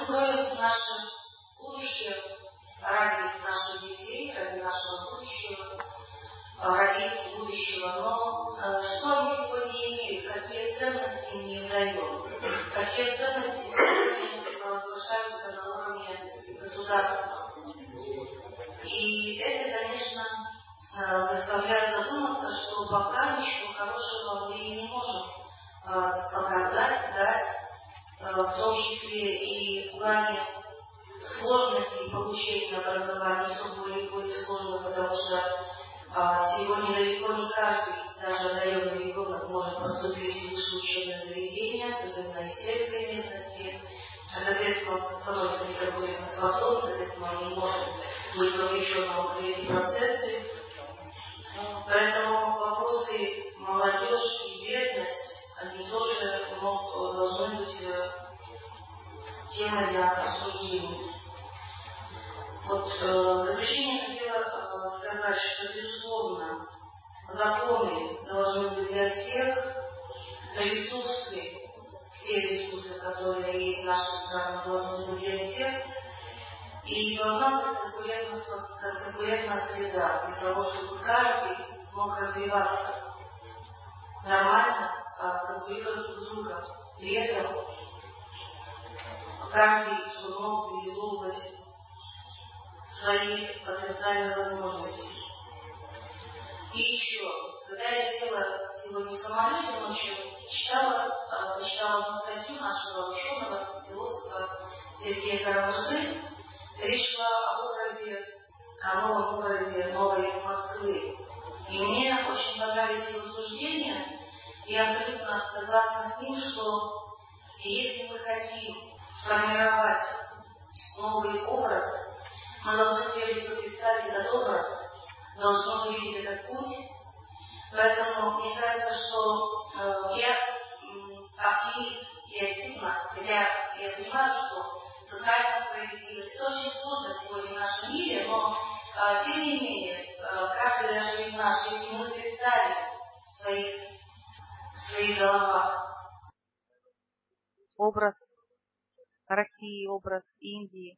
строим наше будущее ради наших детей, ради нашего будущего, ради будущего. Но что они сегодня имеют, какие ценности им даем, какие ценности сегодня провозглашаются на уровне государства. И это, конечно, заставляет задуматься, что пока ничего хорошего мы не можем показать, дать, в том числе и в плане сложности получения образования, все более и более сложно, потому что сегодня далеко не каждый, даже одаренный ребенок, может поступить в высшее учебное заведение, особенно из сельской местности. Соответственно, он становится неконкурентоспособным, соответственно, он не может быть вовлеченным в эти процессы. Поэтому вопросы молодежь и бедность, они тоже должны быть темой для обсуждения. Вот в заключение хотела сказать, что, безусловно, законы должны быть для всех, ресурсы, все ресурсы, которые есть в нашей стране, должны быть для всех, и должна быть конкурентная среда, для того, чтобы каждый мог развиваться нормально, конкурировать друг с другом. При этом каждый мог реализовывать свои потенциальные возможности. И еще, когда я летела сегодня в самолете ночью, прочитала одну статью нашего ученого, философа Сергея Карамурзы. Речь шла о новом образе новой Москвы. И мне очень понравились его суждения. Я абсолютно согласна с ним, что если мы хотим сформировать новый образ, мы должны прежде всего представить этот образ, должны увидеть этот путь. Поэтому мне кажется, что я оптимист и активна, хотя я понимаю, что социальная справедливость это очень сложно сегодня в нашем мире, но тем не менее, каждый даже из нас, если мы представим в своих головах образ России, образ Индии,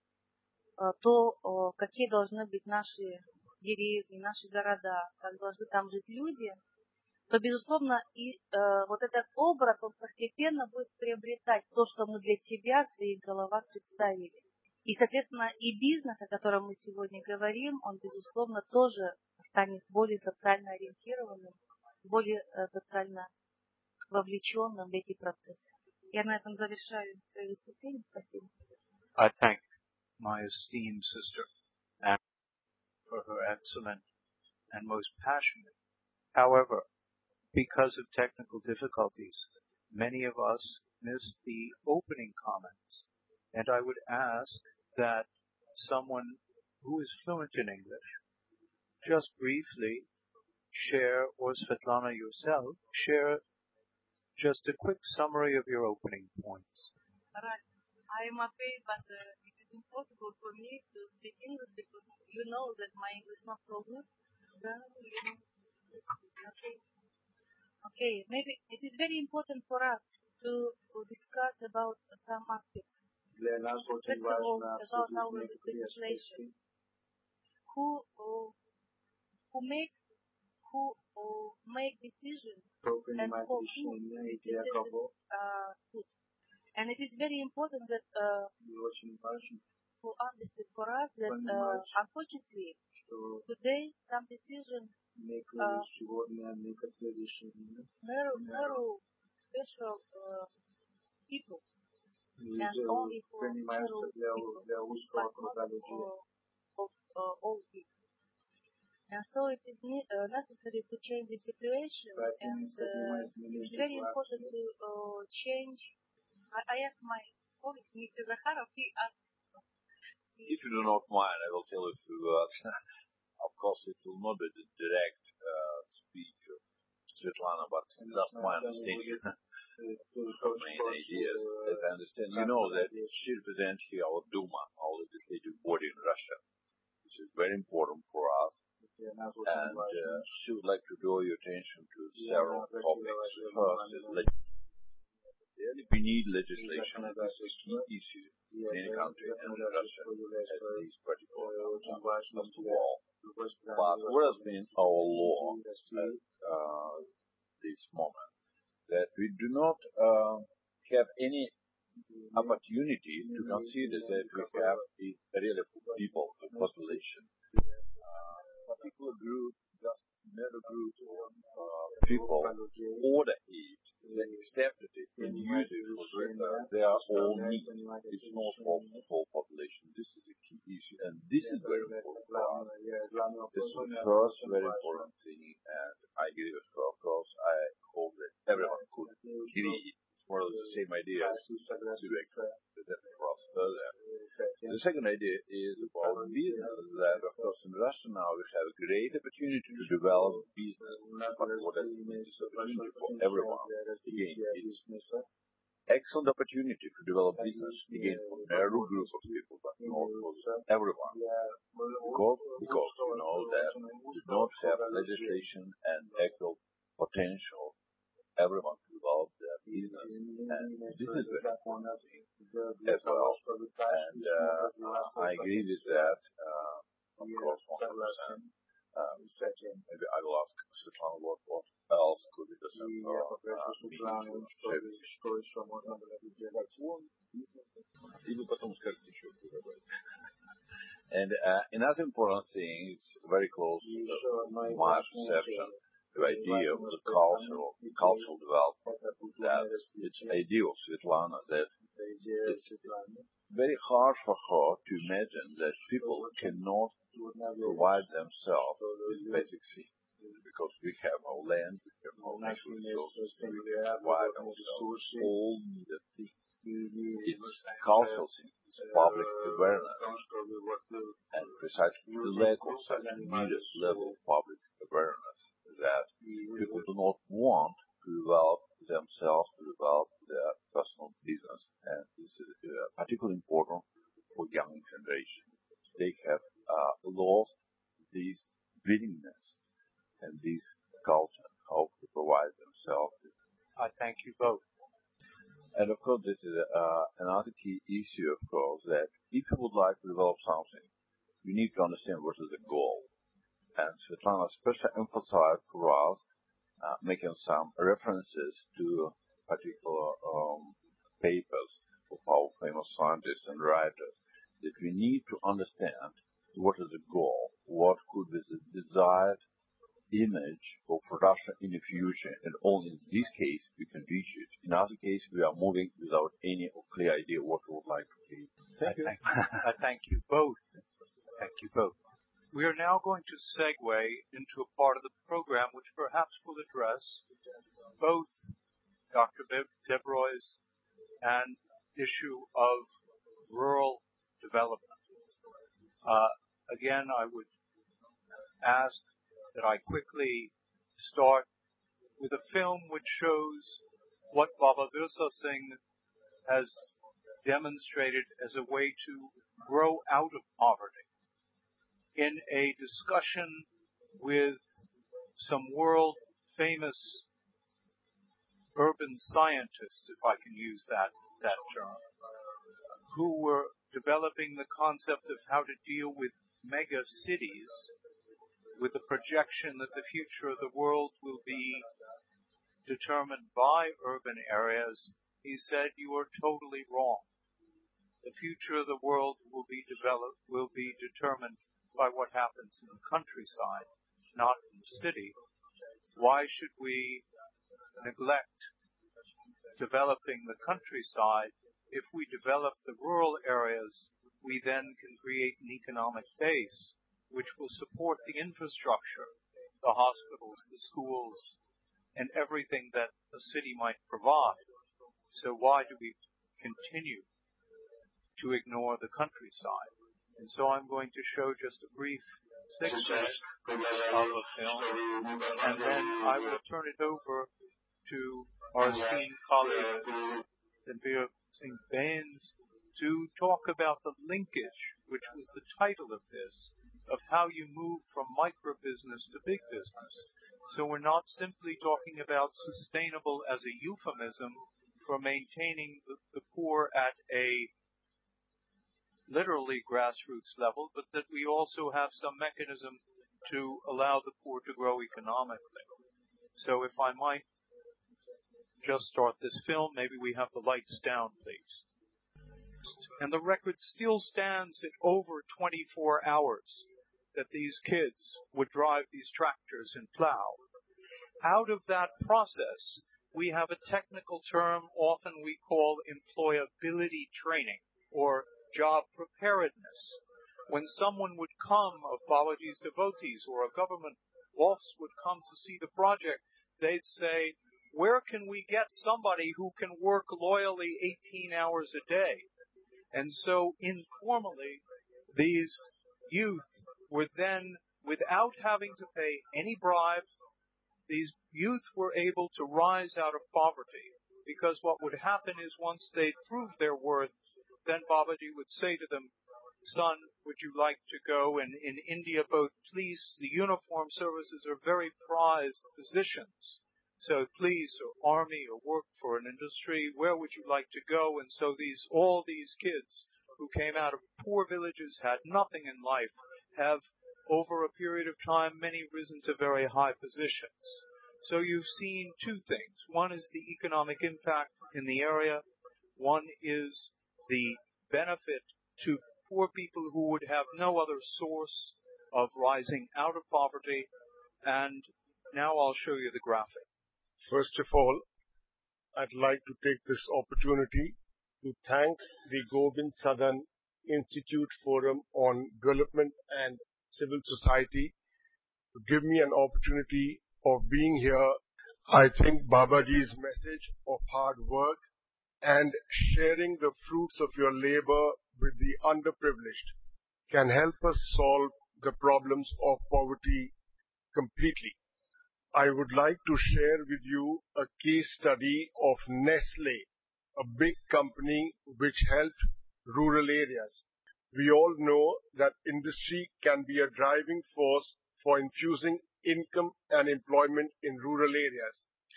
то какие должны быть наши деревни, наши города, как должны там жить люди, то, безусловно, и вот этот образ, он постепенно будет приобретать то, что мы для себя в своих головах представили. И, соответственно, и бизнес, о котором мы сегодня говорим, он, безусловно, тоже станет более социально ориентированным, более социально вовлеченным в эти процессы. Я на этом завершаю свое выступление. Спасибо. I thank my esteemed sister Anne for her excellent and most passionate. However, because of technical difficulties, many of us missed the opening comments, and I would ask that someone who is fluent in English just briefly share, or Svetlana yourself, share just a quick summary of your opening points. Right. I am afraid, but it is impossible for me to speak English because you know that my English is not so good. Okay. Maybe it is very important for us to discuss about some aspects. First of all, about our legislation. Who make decisions and for who decisions put. And it is very important that for us that unfortunately today some decisions narrow special people and only for narrow people, but not of all people. And so it is necessary to change the situation, and it's very important to change. I asked my colleague, Mr. Zakharov, he asked. If you do not mind, I will tell a few words. Of course, it will not be the direct speech of Svetlana, but just my understanding of main ideas. As I understand, you know that she represents here our Duma, our legislative body in Russia, which is very important for us. And she would like to draw your attention to several topics. First is We need legislation. This is a key issue in any country, and Russia has these particular first of all. But what has been our law at this moment? That we do not have any opportunity to consider that we have a really people, a population, particular group, just another group of people order it, they accepted it and use it for their own needs. It's not for the whole population. This is a key issue, and this is very important for us. This is the first very important thing, and I agree with her. Of course, I hope that everyone could agree. More or less the same idea as to cross further. The second idea is about business, that of course in Russia now we have a great opportunity to develop business, but what is this opportunity for everyone? Again, it's excellent opportunity to develop business, again, for a narrow group of people, but not for everyone. Because you know that we do not have legislation and actual potential everyone to develop their business, and this is very important thing as well. And I agree with that, of course, 100%. Maybe I will ask Svetlana what else could be the center And another important thing is very close to my perception, the idea of the cultural development, that it's idea of Svetlana that it's very hard for her to imagine that people cannot provide themselves with basic things. Because we have our land, we have our natural resources, we can provide ourselves all needed things. It's cultural thing, it's public awareness, and precisely the lack of such needed level of public awareness that people do not want to develop themselves, to develop their personal business. And this is particularly important for young generation. They have lost this willingness and this culture, how to provide themselves. I thank you both. And of course, this is another key issue, of course, that if you would like to develop something, you need to understand what is the goal. And Svetlana especially emphasized for us, making some references to particular papers of our famous scientists and writers, that we need to understand what is the goal, what could be the desired image of Russia in the future, and only in this case we can reach it. In other case, we are moving without any clear idea what we would like to be. I thank you both. Thank you both. We are now going to segue into a part of the program which perhaps will address both Dr. Devroy's and issue of rural development. Again, I would ask that I quickly start with a film which shows what Baba Virsa Singh has demonstrated as a way to grow out of poverty, in a discussion with some world famous urban scientists, if I can use that term, who were developing the concept of how to deal with mega cities, with the projection that the future of the world will be determined by urban areas. He said, you are totally wrong. The future of the world will be determined by what happens in the countryside, not in the city. Why should we neglect developing the countryside? If we develop the rural areas, we then can create an economic base which will support the infrastructure, the hospitals, the schools, and everything that a city might provide. So why do we continue to ignore the countryside? And so I'm going to show just a brief 6 minutes of a film, and then I will turn it over to our esteemed colleague, Tanvir Singh Bains, to talk about the linkage, which was the title of this, of how you move from micro-business to big business. So we're not simply talking about sustainable as a euphemism for maintaining the poor at a literally grassroots level, but that we also have some mechanism to allow the poor to grow economically. So if I might just start this film, maybe we have the lights down, please. And the record still stands at over 24 hours that these kids would drive these tractors and plow. Out of that process, we have a technical term often we call employability training or job preparedness. When someone would come of Babaji's devotees or a government boss would come to see the project, they'd say, where can we get somebody who can work loyally 18 hours a day? And so informally, these youth were then, without having to pay any bribes, these youth were able to rise out of poverty. Because what would happen is once they proved their worth, then Babaji would say to them, son, would you like to go? And in India, both police, the uniform services are very prized positions. So police or army or work for an industry, where would you like to go? And so all these kids who came out of poor villages, had nothing in life, have over a period of time, many risen to very high positions. So you've seen two things. One is the economic impact in the area. One is the benefit to poor people who would have no other source of rising out of poverty. And now I'll show you the graphic. First of all, I'd like to take this opportunity to thank the Govind Sadan Institute Forum on Development and Civil Society to give me an opportunity of being here. I think Babaji's message of hard work and sharing the fruits of your labor with the underprivileged can help us solve the problems of poverty completely. I would like to share with you a case study of Nestle, a big company which helped rural areas. We all know that industry can be a driving force for infusing income and employment in rural areas.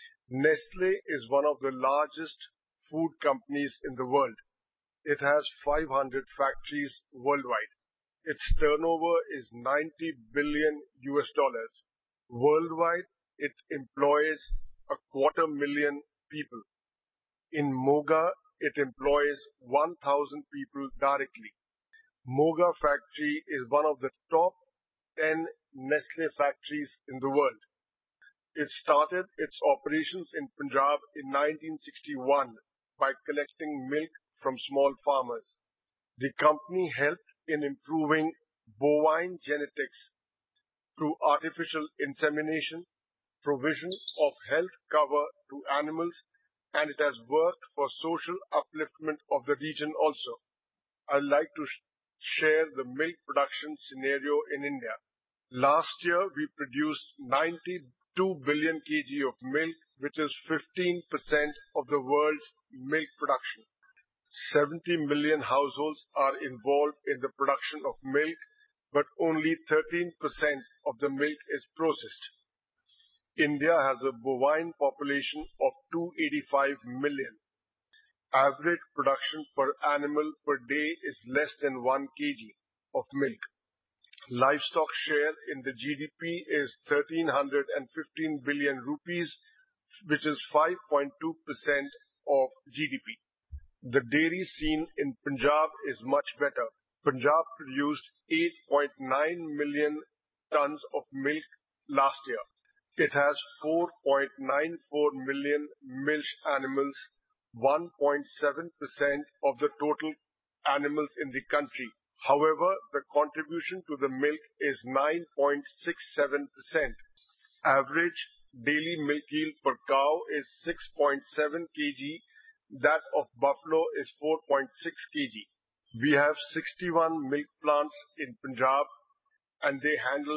Nestle is one of the largest food companies in the world. It has 500 factories worldwide. Its turnover is $90 billion. Worldwide, it employs 250,000 people. In Moga, it employs 1,000 people directly. Moga factory is one of the top 10 Nestle factories in the world. It started its operations in Punjab in 1961 by collecting milk from small farmers. The company helped in improving bovine genetics through artificial insemination, provision of health cover to animals, and it has worked for social upliftment of the region also. I'd like to share the milk production scenario in India. Last year, we produced 92 billion kg of milk, which is 15% of the world's milk production. 70 million households are involved in the production of milk, but only 13% of the milk is processed. India has a bovine population of 285 million. Average production per animal per day is less than 1 kg of milk. Livestock share in the GDP is 1,315 billion rupees, which is 5.2% of GDP. The dairy scene in Punjab is much better. Punjab produced 8.9 million tons of milk last year. It has 4.94 million milch animals, 1.7% of the total animals in the country. However, the contribution to the milk is 9.67%. Average daily milk yield per cow is 6.7 kg. That of buffalo is 4.6 kg. We have 61 milk plants in Punjab and they handle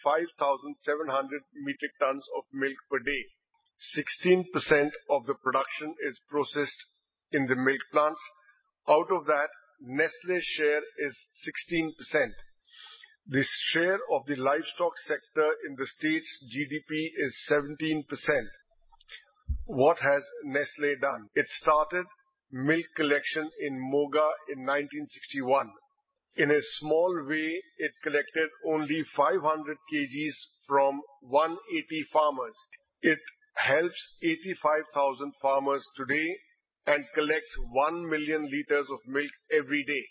5,700 metric tons of milk per day. 16% of the production is processed in the milk plants. Out of that, Nestle's share is 16%. The share of the livestock sector in the state's GDP is 17%. what has Nestle done? It started milk collection in Moga in 1961. In a small way, it collected only 500 kgs from 180 farmers. It helps 85,000 farmers today and collects 1 million liters of milk every day.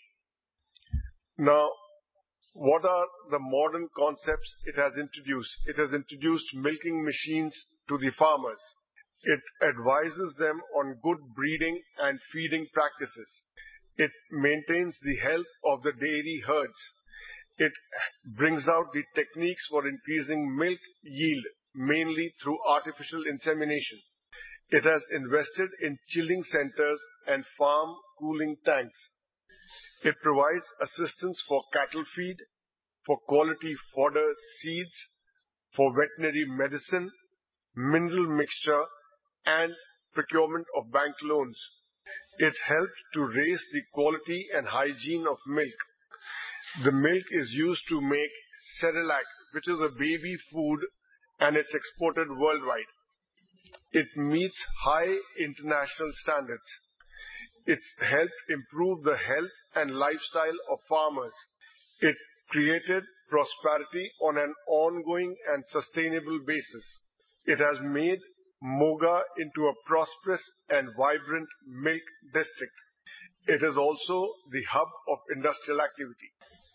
Now, what are the modern concepts it has introduced? It has introduced milking machines to the farmers. It advises them on good breeding and feeding practices. It maintains the health of the dairy herds. It brings out the techniques for increasing milk yield, mainly through artificial insemination. It has invested in chilling centers and farm cooling tanks. It provides assistance for cattle feed, for quality fodder seeds, for veterinary medicine, mineral mixture, and procurement of bank loans. It helps to raise the quality and hygiene of milk. The milk is used to make Cerelac, which is a baby food, and it's exported worldwide. It meets high international standards. It's helped improve the health and lifestyle of farmers. It created prosperity on an ongoing and sustainable basis. It has made Moga into a prosperous and vibrant milk district. It is also the hub of industrial activity.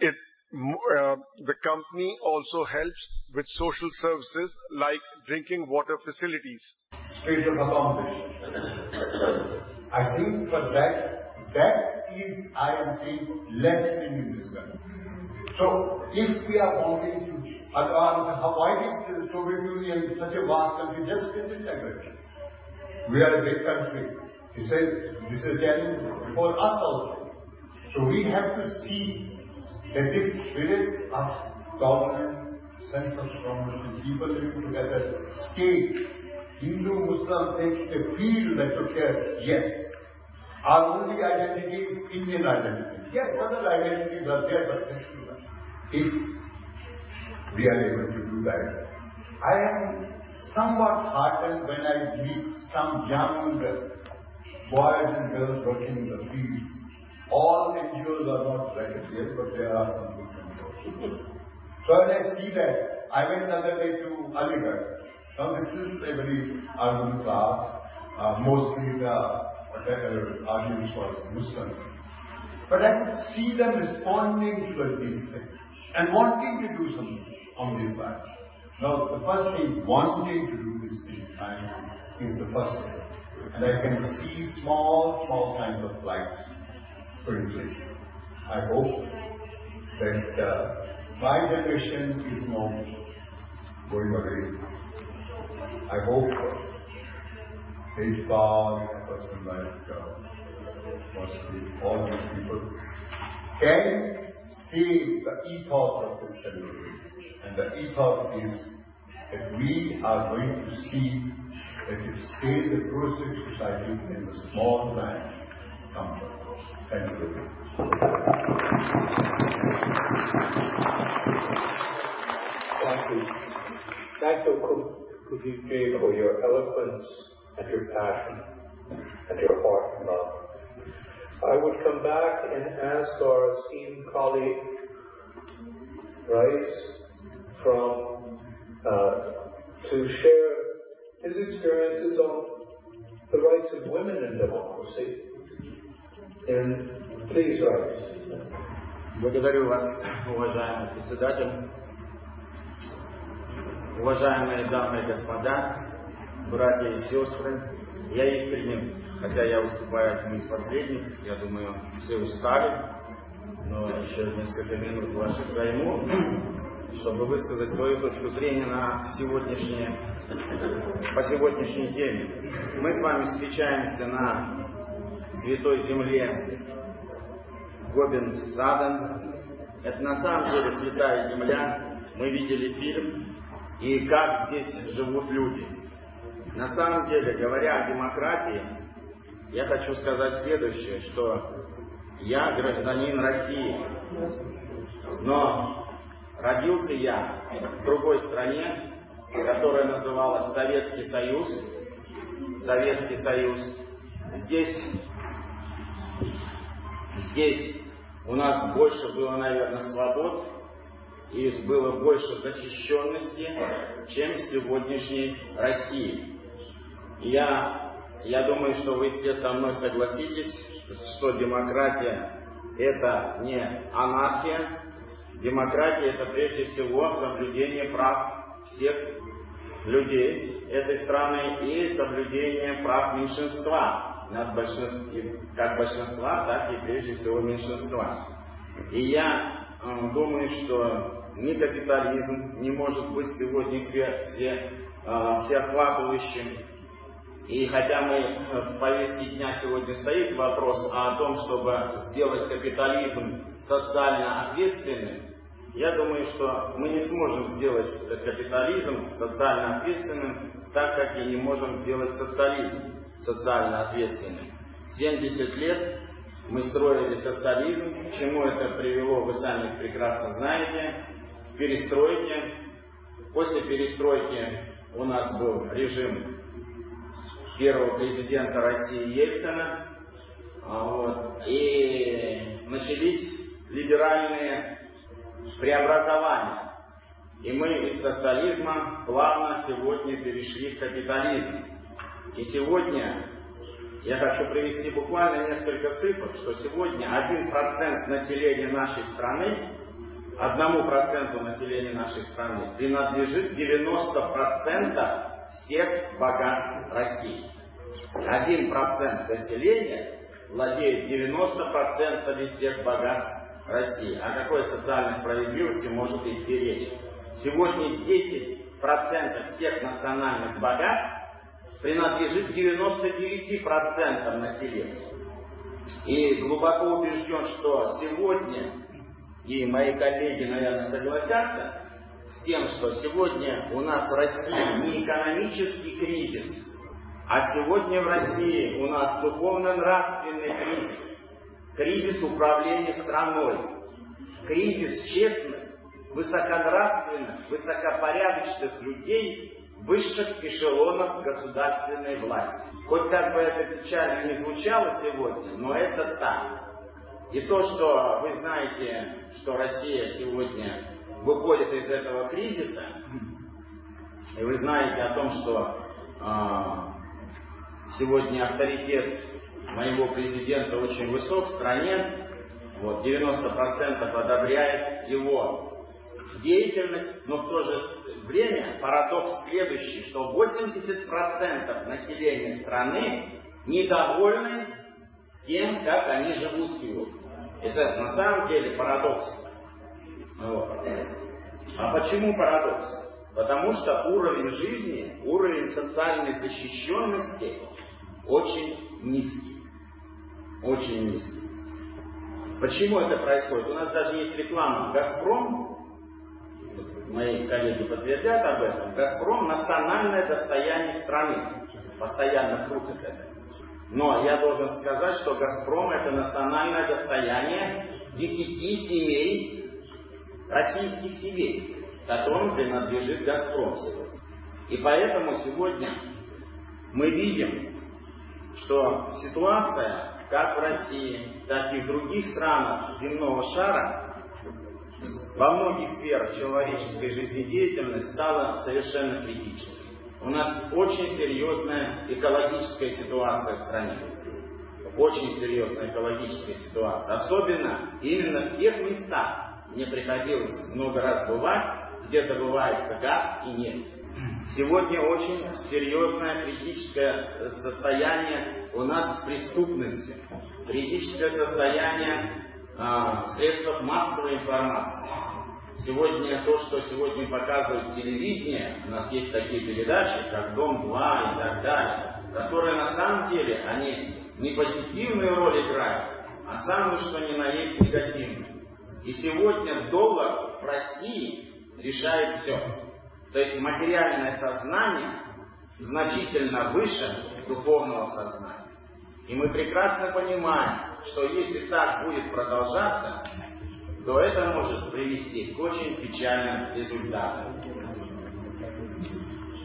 The company also helps with social services like drinking water facilities. State of accommodation. I think for that is, I am saying, less in this country. So, if we are wanting to advance, why did the Soviet Union, such a vast country, just visit that country? We are a big country. He says, this is a challenge for us also. So we have to see that this spirit of tolerance, sense of community, people living together, state, Hindu, Muslim, they feel that, okay, yes, our only identity is Indian identity. Yes, other identities are there, but if we are able to do that, I am somewhat heartened when I meet some young boys and girls working in the fields. All NGOs are not ragged yet, but there are some good NGOs. So when I see that, I went the other day to Aligarh. Now this is a very urban class, mostly the audience was Muslim. But I could see them responding to these things and wanting to do something on this part. Now the first thing, wanting to do this thing is the first thing. And I can see small kinds of lights going through. I hope that my generation is not going away. I hope Tejpal, a person like mostly all these people, can save the ethos of this country. And the ethos is that we are going to see that it stays a progressive society in the small man comfort. Thank you. Thank you. Thank you, Kuji, for your eloquence and your passion and your heart and love. I would come back and ask our esteemed colleague, Rice, to share his experiences on the rights of women in democracy. And please, Rice. Благодарю вас, уважаемый председатель. Уважаемые дамы и господа, братья и сестры, я искренне, хотя я выступаю одним из последних, я думаю, все устали, но еще несколько минут ваших займу, чтобы высказать свою точку зрения по сегодняшней теме. Мы с вами встречаемся на Святой Земле Гобинд-Садан. Это на самом деле святая земля. Мы видели фильм. И как здесь живут люди. На самом деле, говоря о демократии, я хочу сказать следующее, что я гражданин России, но родился я в другой стране, которая называлась Советский Союз, Советский Союз. Здесь у нас больше было, наверное, свобод и было больше защищенности, чем в сегодняшней России. И я думаю, что вы все со мной согласитесь, что демократия – это не анархия. Демократия – это прежде всего соблюдение прав всех людей этой страны и соблюдение прав меньшинства, как большинства, так и прежде всего меньшинства. И я думаю, что ни капитализм не может быть сегодня всеохватывающим. И хотя в повестке дня сегодня стоит вопрос о том, чтобы сделать капитализм социально ответственным, я думаю, что мы не сможем сделать капитализм социально ответственным, так как и не можем сделать социализм социально ответственным. 70 лет мы строили социализм. К чему это привело, вы сами прекрасно знаете. Перестройки. После перестройки у нас был режим первого президента России Ельцина. И начались либеральные преобразования. И мы из социализма плавно сегодня перешли в капитализм. И сегодня я хочу привести буквально несколько цифр, что сегодня 1% населения нашей страны, 1% населения нашей страны принадлежит 90% всех богатств России. 1% населения владеет 90% всех богатств России. О какой социальной справедливости может идти речь? Сегодня 10% всех национальных богатств принадлежит 99% населения. И глубоко убежден, что сегодня, и мои коллеги, наверное, согласятся с тем, что сегодня у нас в России не экономический кризис, а сегодня в России у нас духовно-нравственный кризис, кризис управления страной, кризис честных, высоконравственных, высокопорядочных людей высших эшелонов государственной власти. Хоть как бы это печально не звучало сегодня, но это так. И то, что вы знаете, что Россия сегодня выходит из этого кризиса, и вы знаете о том, что сегодня авторитет моего президента очень высок в стране, 90% одобряет его деятельность, но в то же время парадокс следующий, что 80% населения страны недовольны тем, как они живут сегодня. Это на самом деле парадокс. А почему парадокс? Потому что уровень жизни, уровень социальной защищенности очень низкий. Очень низкий. Почему это происходит? У нас даже есть реклама «Газпром», мои коллеги подтвердят об этом, «Газпром» – национальное достояние страны. Постоянно крутят это. Но я должен сказать, что «Газпром» – это национальное достояние 10 семей, российских семей, которым принадлежит «Газпром» сегодня. И поэтому сегодня мы видим, что ситуация, как в России, так и в других странах земного шара, во многих сферах человеческой жизнедеятельности стала совершенно критической. У нас очень серьезная экологическая ситуация в стране. Очень серьезная экологическая ситуация. Особенно именно в тех местах, мне приходилось много раз бывать, где добывается газ и нефть. Сегодня очень серьезное критическое состояние у нас с преступностью. Критическое состояние в средствах массовой информации. Сегодня то, что сегодня показывает телевидение, у нас есть такие передачи, как «Дом-2» и так далее, которые на самом деле, они не позитивную роль играют, а самую, что ни на есть, негативную. И сегодня доллар в России решает все. То есть материальное сознание значительно выше духовного сознания. И мы прекрасно понимаем, что если так будет продолжаться, то это может привести к очень печальным результатам.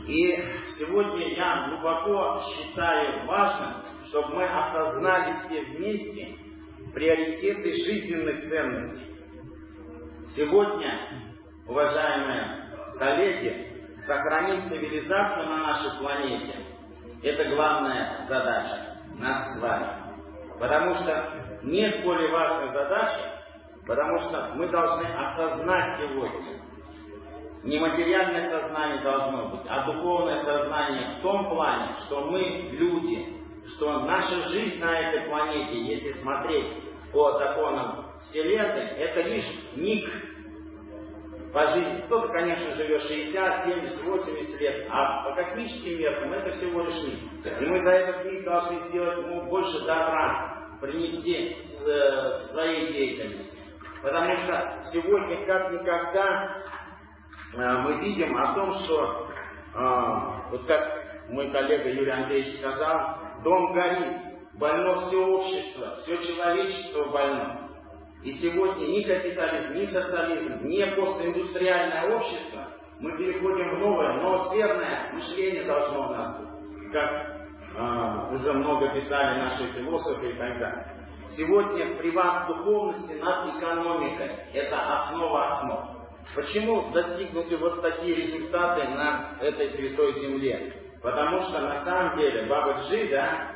И сегодня я глубоко считаю важным, чтобы мы осознали все вместе приоритеты жизненных ценностей. Сегодня, уважаемые коллеги, сохранить цивилизацию на нашей планете – это главная задача нас с вами. Потому что нет более важной задачи, потому что мы должны осознать сегодня, не материальное сознание должно быть, а духовное сознание в том плане, что мы люди, что наша жизнь на этой планете, если смотреть по законам Вселенной, это лишь миг по жизни. Кто-то, конечно, живет 60, 70, 80 лет, а по космическим меркам это всего лишь миг. И мы за этот миг должны сделать больше добра, принести своей деятельности. Потому что сегодня, как никогда, мы видим о том, что, вот как мой коллега Юрий Андреевич сказал, дом горит, больно все общество, все человечество больно. И сегодня ни капитализм, ни социализм, ни постиндустриальное общество, мы переходим в новое, ноосферное мышление должно у нас быть, как уже много писали наши философы и так далее. Сегодня приват духовности над экономикой – это основа основ. Почему достигнуты вот такие результаты на этой святой земле? Потому что на самом деле Бабаджи,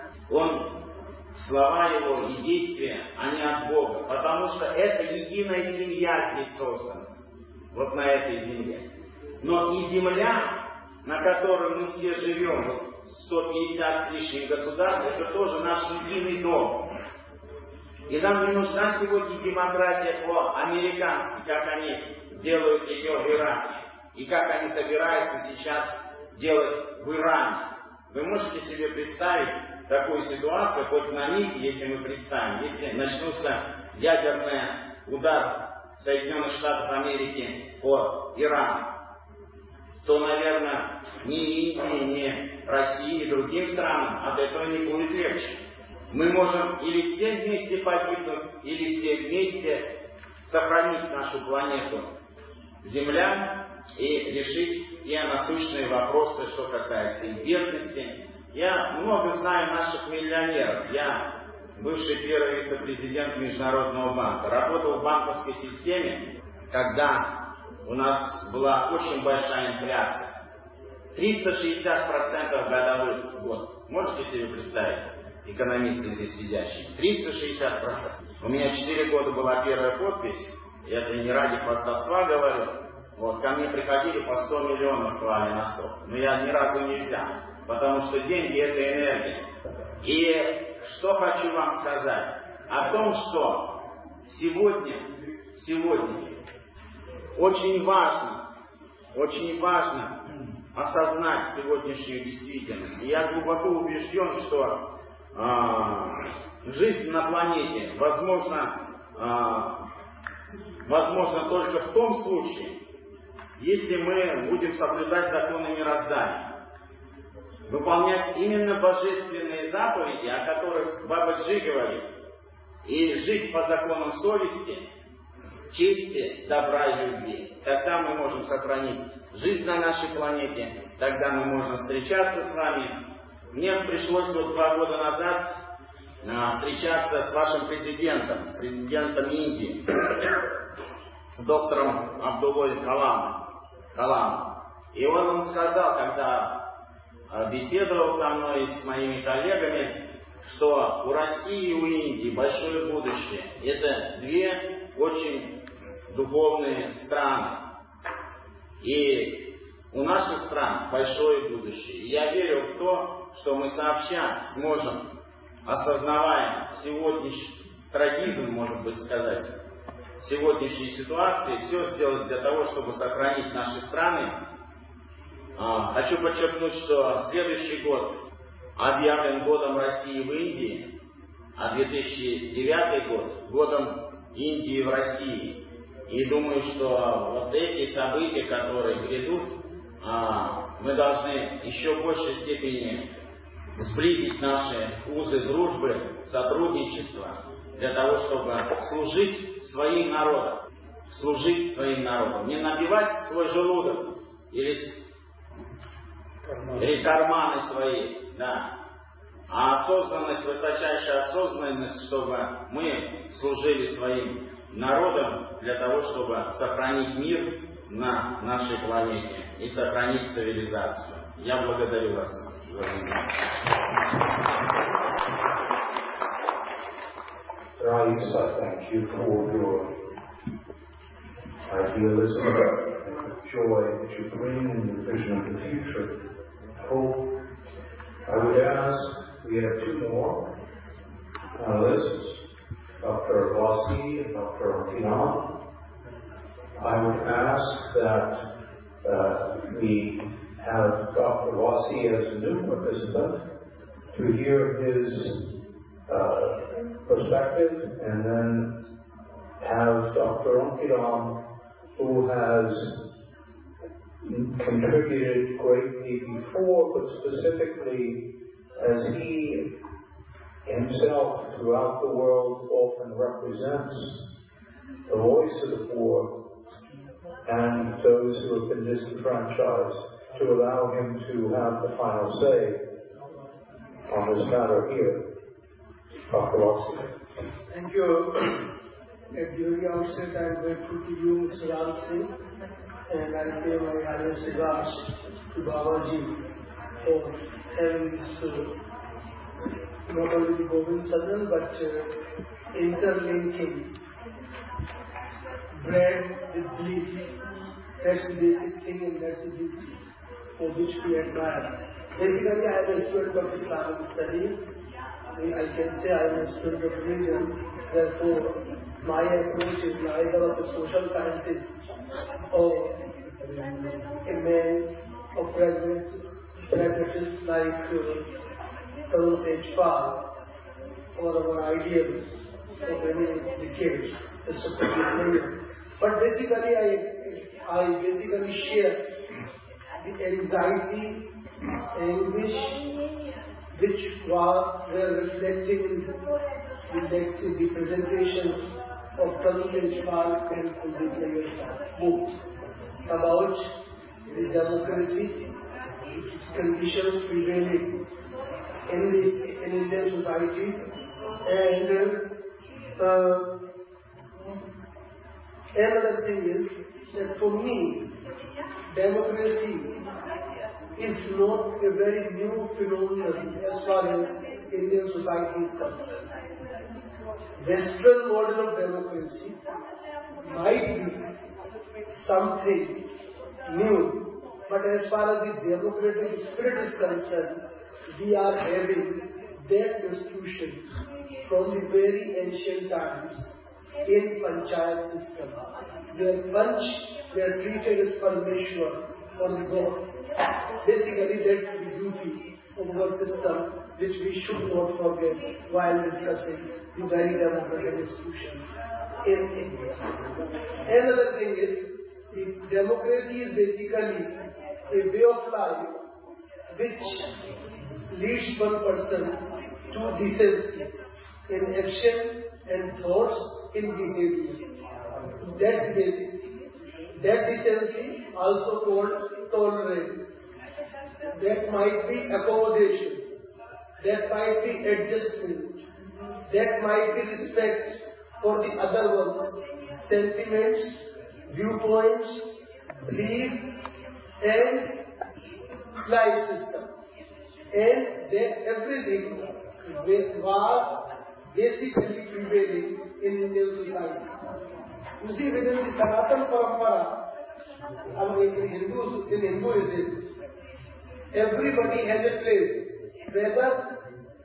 слова его и действия, они от Бога. Потому что это единая семья здесь создана, вот на этой земле. Но и земля, на которой мы все живем, 150 с лишним государств, это тоже наш единый дом. И нам не нужна сегодня демократия по-американски, как они делают ее в Ираке. И как они собираются сейчас делать в Иране. Вы можете себе представить такую ситуацию, хоть на миг, если мы представим, если начнутся ядерный удар Соединенных Штатов Америки по Ирану, то, наверное, ни Индии, ни России, и другим странам от этого не будет легче. Мы можем или все вместе погибнуть, или все вместе сохранить нашу планету Земля и решить те насущные вопросы, что касается и бедности. Я много знаю наших миллионеров. Я бывший первый вице-президент Международного банка. Работал в банковской системе, когда у нас была очень большая инфляция. 360% годовых в год. Можете себе представить? Экономисты здесь сидящие. 360%. У меня 4 года была первая подпись. Это не ради хвастовства говорю. Вот, ко мне приходили по 100 миллионов клали на стол. Но я ни разу не взял. Потому что деньги – это энергия. И что хочу вам сказать? О том, что сегодня очень важно осознать сегодняшнюю действительность. И я глубоко убежден, что жизнь на планете возможно только в том случае, если мы будем соблюдать законы мироздания, выполнять именно божественные заповеди, о которых Бабаджи говорит, и жить по законам совести, чести, добра и любви. Тогда мы можем сохранить жизнь на нашей планете, тогда мы можем встречаться с вами. Мне пришлось 2 года назад встречаться с вашим президентом, с президентом Индии, с доктором Абдуллой Каламом. И он сказал, когда беседовал со мной и с моими коллегами, что у России и у Индии большое будущее. Это 2 очень духовные страны. И у наших стран большое будущее. И я верю в то, что мы сообща сможем, осознавая сегодняшний трагизм, может быть сказать, сегодняшней ситуации, все сделать для того, чтобы сохранить наши страны. Хочу подчеркнуть, что следующий год объявлен годом России в Индии, а 2009 год годом Индии в России. И думаю, что вот эти события, которые грядут, мы должны еще в большей степени сблизить наши узы дружбы, сотрудничества, для того, чтобы служить своим народам. Не набивать свой желудок или карманы свои, да. А осознанность, высочайшая осознанность, чтобы мы служили своим народам для того, чтобы сохранить мир на нашей планете и сохранить цивилизацию. Я благодарю вас за внимание. Rais, I thank you for your idealism and the joy that you bring in your vision of the future. Hope. I would ask, we have two more panelists, Dr. Vasi and Dr. Onkiran. I would ask that we have Dr. Vasi as a new participant to hear his perspective, and then have Dr. Onkiran, who has contributed greatly before, but specifically as he himself throughout the world often represents the voice of the poor and those who have been disenfranchised, to allow him to have the final say on this matter here. Dr. Vasi. Thank you. At the very outset, I am grateful to you, Mr. Ram Singh, and I pay my highest regards to Babaji for having this, not only the Govind Sadan, but interlinking bread with belief. That's the basic thing, and that's the beauty for which we admire. Basically, I am a student of Islamic studies. I can say I am a student of religion, therefore my approach is neither of a social scientist or a man of pragmatist like Tarun Tejpal or our ideal for many decades, the Supreme Leader. But basically I basically share the anxiety, anguish, which were reflected in the presentations of Tarun Tejpal and Kuldeep Nayyar both about the democracy, the conditions prevailing in Indian society, and another thing is that for me, democracy is not a very new phenomenon as far as Indian society is concerned. Western model of democracy might be something new, but as far as the democratic spirit is concerned, we are having that institution from the very ancient times in Panchayat system, where Panch were treated as Parmeshwar or the God. Basically, that's the beauty of our system, which we should not forget while discussing the very democratic institution in India. Another thing is, the democracy is basically a way of life which leads one person to decency in action and thoughts, in behavior. That's basic. That decency, also called tolerance. That might be accommodation. That might be adjustment. That might be respect for the other one's sentiments, viewpoints, belief, and life system. And that everything was basically prevailing in Indian society. You see, within the Sanatana Parampara, in Hinduism, everybody has a place, whether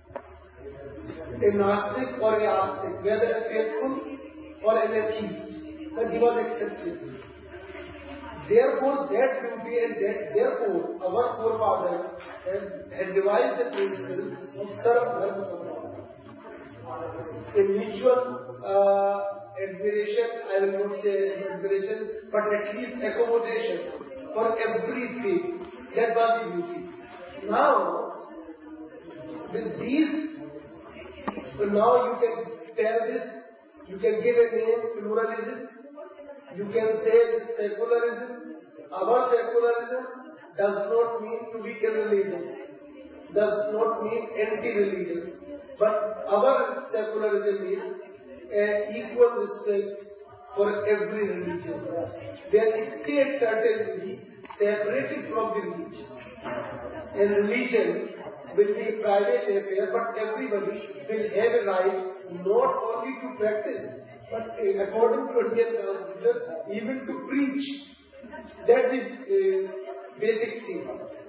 a Gnostic or a Astic, whether a faithful or an atheist, but he was accepted. Therefore, that beauty and therefore, our forefathers had devised the principle of Sarva Dharma Samvada. A mutual admiration, I will not say admiration, but at least accommodation for everything. That was the beauty. Now, with these, now you can tell this, you can give a name, pluralism, you can say this secularism, our secularism, does not mean to be irreligious, does not mean anti-religious. But our secularism means equal respect for every religion. There is state certainly separated from the religion. And religion will be a private affair, but everybody will have a right not only to practice, but according to Indian Constitution, even to preach. That is basic thing.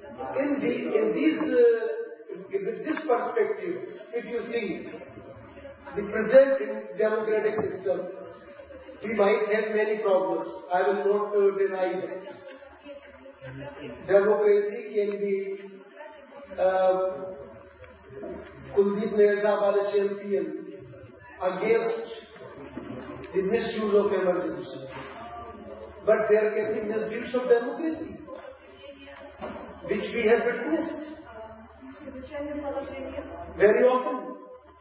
With this perspective, if you see the present democratic system, we might have many problems. I will not deny that. Democracy can be Kuldeep Nair was a champion against the misuse of emergency. But there can be misuse of democracy, which we have witnessed very often.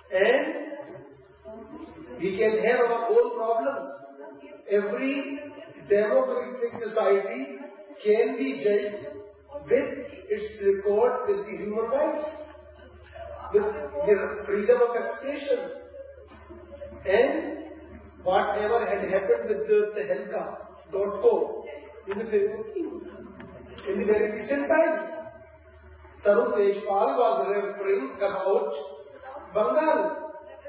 And we can have our own problems. Every democratic society can be judged with its record with the human rights, with the freedom of expression. And whatever had happened with the Tehelka.co in the very recent times, Tarun Deshpal was referring about Bengal.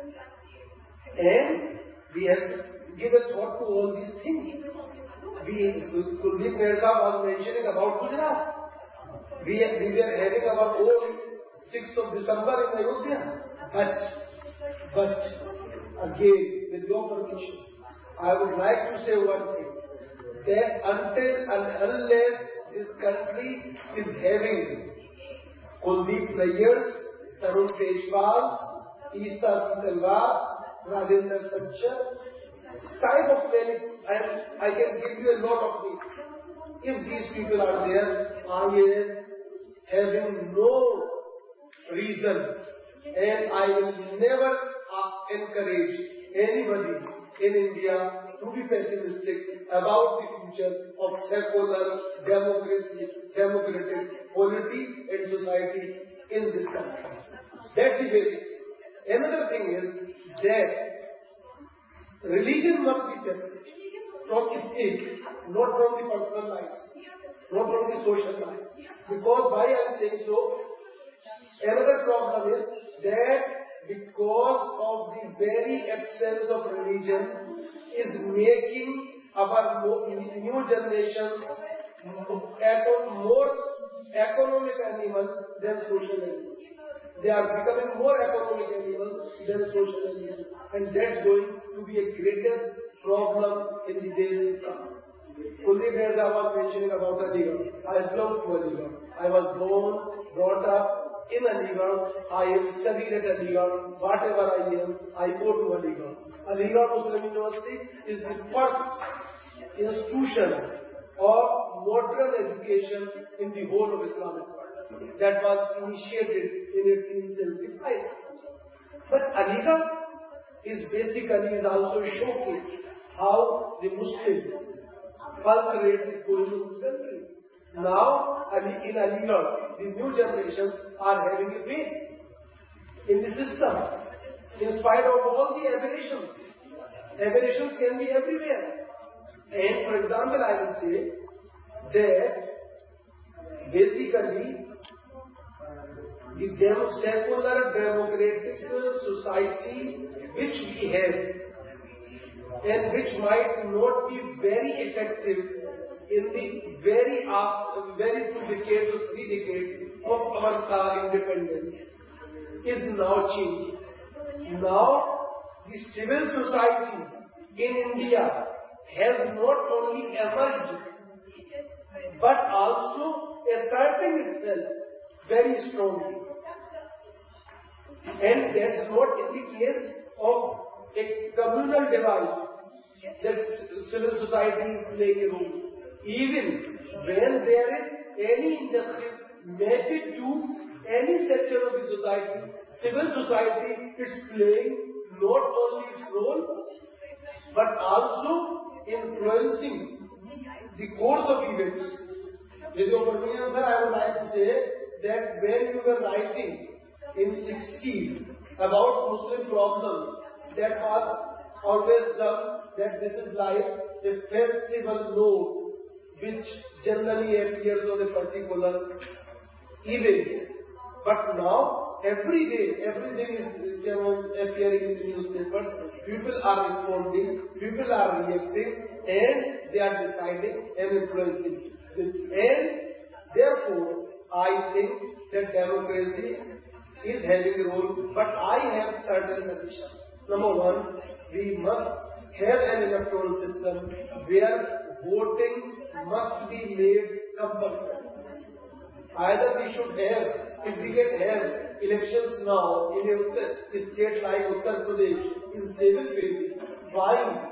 And we have given thought to all these things. Kuldeep Nair was mentioning about Gujarat. We were having our own 6th of December in Ayodhya. But again, with your permission, I would like to say one thing. That until and unless this country is having Kuldeep Nair's, Tarun Deshpal's, Eesta Talwar, Rajendra Sachar, type of many, and I can give you a lot of things. If these people are there, I am having no reason, and I will never encourage anybody in India to be pessimistic about the future of secular democracy, democratic polity and society in this country. That's the basic thing. Another thing is that religion must be separate from state, not from the personal lives, not from the social life. Because why I am saying so? Another problem is that because of the very absence of religion is making our new generations more economic animals than social animals. They are becoming more economic animals than social animals. And that's going to be a greatest problem in the days to come. Kuldeep Nair was mentioning about Aligarh. I belong to Aligarh. I was born, brought up in Aligarh. I have studied at Aligarh. Whatever I am, I go to Aligarh. Aligarh Muslim University is the first institution of modern education in the whole of Islamic world. That was initiated in 1875. But Aligarh is also showcase how the Muslim pulse rate is going in this country. Now, in Aligarh, the new generations are having a faith in the system, in spite of all the aberrations. Aberrations can be everywhere. And for example, I will say that basically the secular democratic society which we have and which might not be very effective in the very 2 decades or 3 decades of our independence is now changing. Now, the civil society in India has not only emerged but also asserting itself very strongly. And that's not in the case of a communal divide that civil society is playing a role. Even when there is any injustice made to any section of the society, civil society is playing not only its role but also influencing the course of events With your permission, sir, I would like to say that when you were writing in 60s about Muslim problems, that was always done that this is like a festival note which generally appears on a particular event. But now, every day, everything is appearing in the newspapers. People are responding, people are reacting, and they are deciding and influencing. And therefore, I think that democracy is having a role, but I have certain suggestions. Number one, we must have an electoral system where voting must be made compulsory. Either we should have, if we can have elections now in a state like Uttar Pradesh in 7 phases, why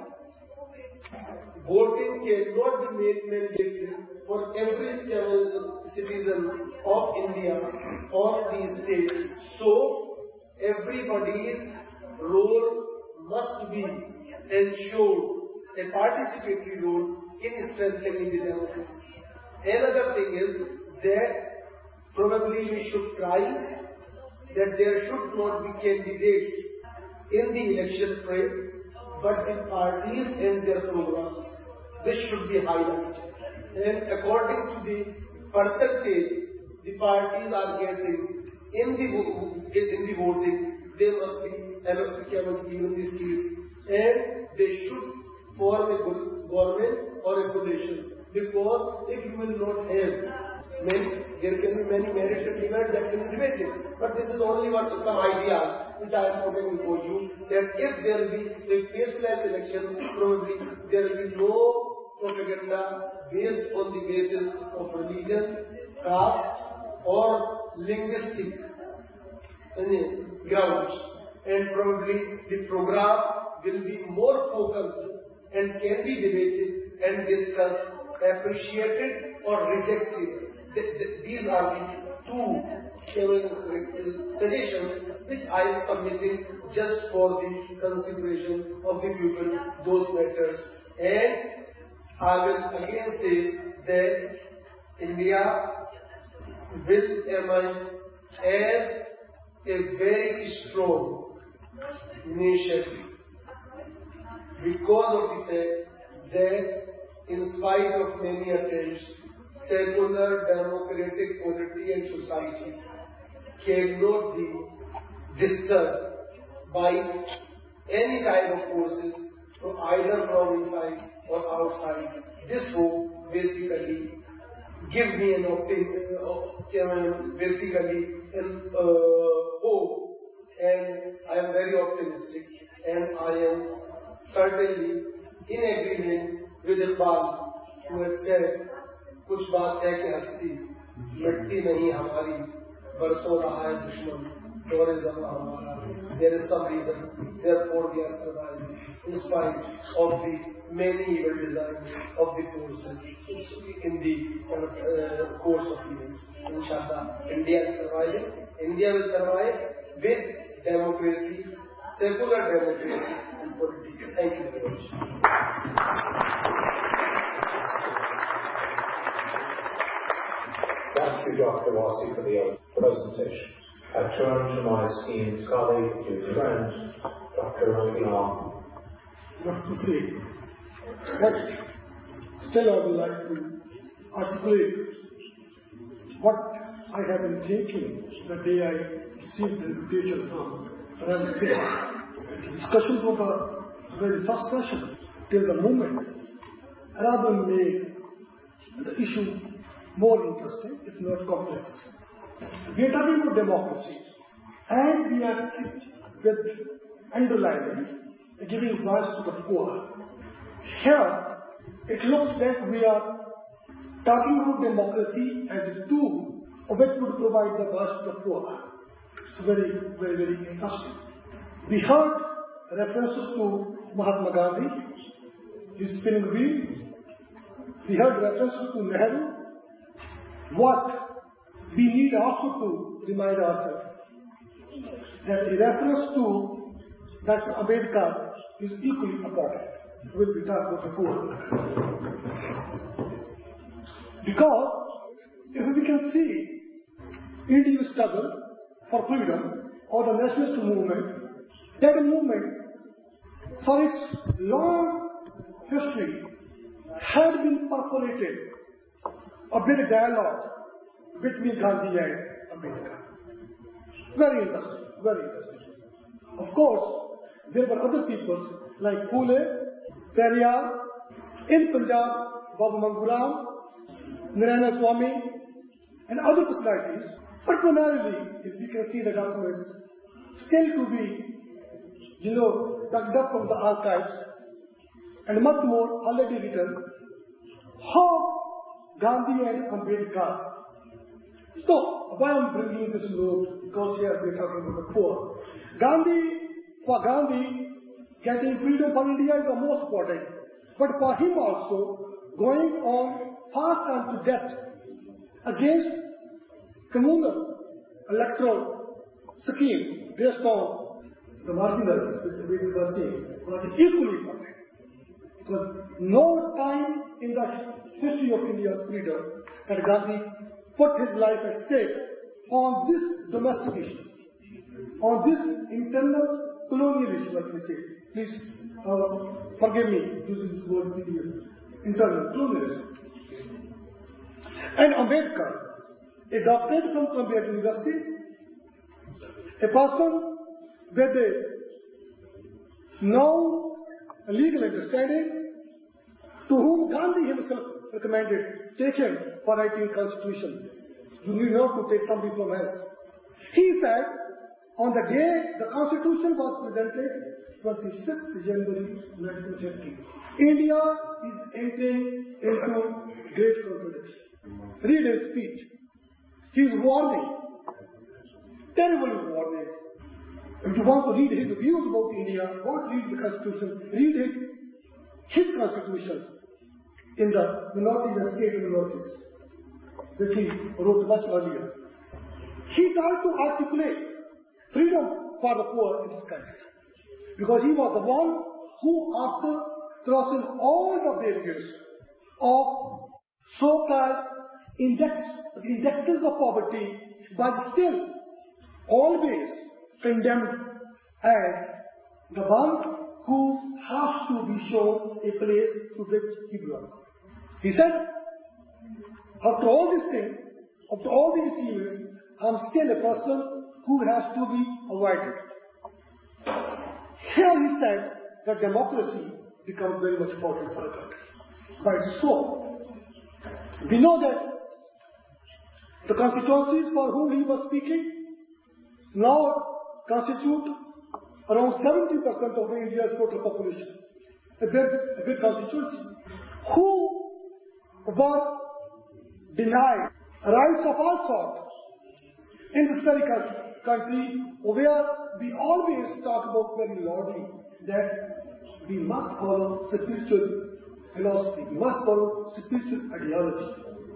voting cannot be made mandatory for every citizen of India or the state. So everybody's role must be ensured, a participatory role in strengthening the democracy. Another thing is that probably we should try that there should not be candidates in the election fray, but the parties and their programs. This should be highlighted. And according to the percentage the parties are getting in the voting, they must be given the seats, and they should form a government or a coalition. Because if you will not have there can be many merits and demerits that can be debated. But this is only some ideas which I am putting before you, that if there will be a faceless election, probably there will be no propaganda based on the basis of religion, caste or linguistic grounds. And probably the program will be more focused and can be debated and discussed, appreciated or rejected. These are the two suggestions which I am submitting just for the consideration of the people, those matters. And I will again say that India will emerge as a very strong nation because of the fact that in spite of many attempts, secular democratic polity and society cannot be disturbed by any kind of forces, either from inside or outside. This hope basically give me an hope, and I am very optimistic, and I am certainly in agreement with Iqbal, who had said, कुछ बात है कि हस्ती मिटती नहीं हमारी, बरसों रहा है दुश्मन दौरे ज़मा हमारा. There is some reason, therefore we are surviving in spite of the many evil designs of the forces in the course of events. Inshallah, India is surviving. India will survive with democracy, secular democracy and politics. Thank you very much. Thank you, Dr. Wasi, for the presentation. I turn to my esteemed colleague, dear friend, Dr. Rafi. Not to say, but still I would like to articulate what I have been thinking the day I received the invitation from Ram Singh. Discussion from the very first session till the moment rather made the issue more interesting, if not complex. We are talking about democracy, and we are with underlining giving voice to the poor. Here, it looks that we are talking about democracy as a tool which would provide the voice to the poor. It's very, very, very interesting. We heard references to Mahatma Gandhi, his spinning wheel. We heard references to Nehru. What we need also to remind ourselves that a reference to Dr. Ambedkar is equally important when we talk about the poor. Because if we can see Indian struggle for freedom or the nationalist movement, that movement for its long history had been percolated a big dialogue between Gandhi and Ambedkar. Very interesting, very interesting. Of course, there were other people like Phule, Periyar, in Punjab, Baba Manguram, Narayana Swami, and other personalities, but primarily, if we can see the documents, still to be, dug up from the archives, and much more already written, how Gandhi and Ambedkar. So, why I'm bringing this note? Because here we're talking about the poor. For Gandhi, getting freedom for India is the most important. But for him also, going on fast time to death against communal electoral scheme based on the marginals, which we were seeing, was equally important. Because no time in the history of India's freedom had Gandhi put his life at stake on this domestic issue, on this internal colonial issue, let me say. Please forgive me using this word, internal colonialism. And Ambedkar, a doctorate from Columbia University, a person with a now legal understanding, to whom Gandhi himself recommended, take him for writing constitution. You need not to take somebody from else. He said, on the day the constitution was presented, 26th January 1950, India is entering into great contradiction. Read his speech. He is warning, terribly warning. If you want to read his views about India, don't read the constitution, read his constitution in the minorities and state minorities, which he wrote much earlier. He tried to articulate freedom for the poor in his country, because he was the one who, after crossing all the barriers of so-called indexes of poverty, but still always condemned as the one who has to be shown a place to which he belongs. He said, after all these things, after all these achievements, I am still a person who has to be avoided. Here he said that democracy becomes very much important for a country. But so, we know that the constituencies for whom he was speaking now constitute around 70% of India's total population. A big constituency. Who were denied rights of all sorts in this very country, where we always talk about very loudly that we must follow spiritual philosophy, we must follow spiritual ideology.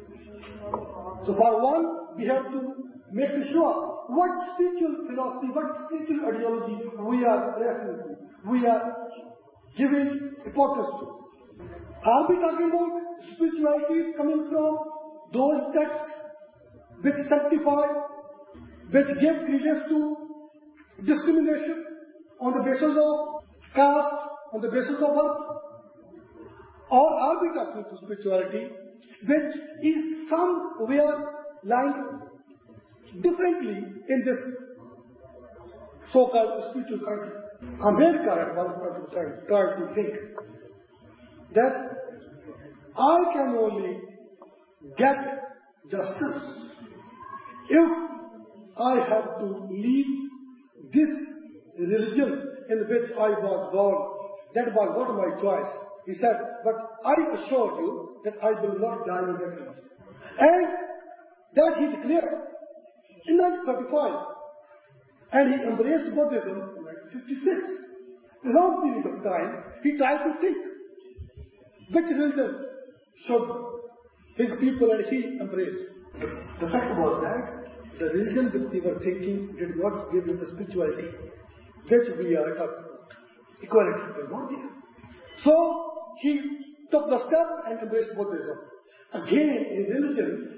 So for one, we have to make sure what spiritual philosophy, what spiritual ideology we are referring to, we are giving importance to. Are we talking about spirituality coming from those texts which sanctify, which give credence to discrimination on the basis of caste, on the basis of birth? Or are we talking to spirituality which is somewhere lying differently in this so-called spiritual country? Ambedkar at one point of time tried to think that I can only get justice if I have to leave this religion in which I was born. That was not my choice. He said, but I assure you that I will not die in that religion. And that he declared in 1935. And he embraced Buddhism in 1956. In a long period of time, he tried to think which religion should his people and he embrace. The fact was that the religion which they were thinking did not give him the spirituality which we are talking about. Equality was not there. So he took the step and embraced Buddhism. Again, a religion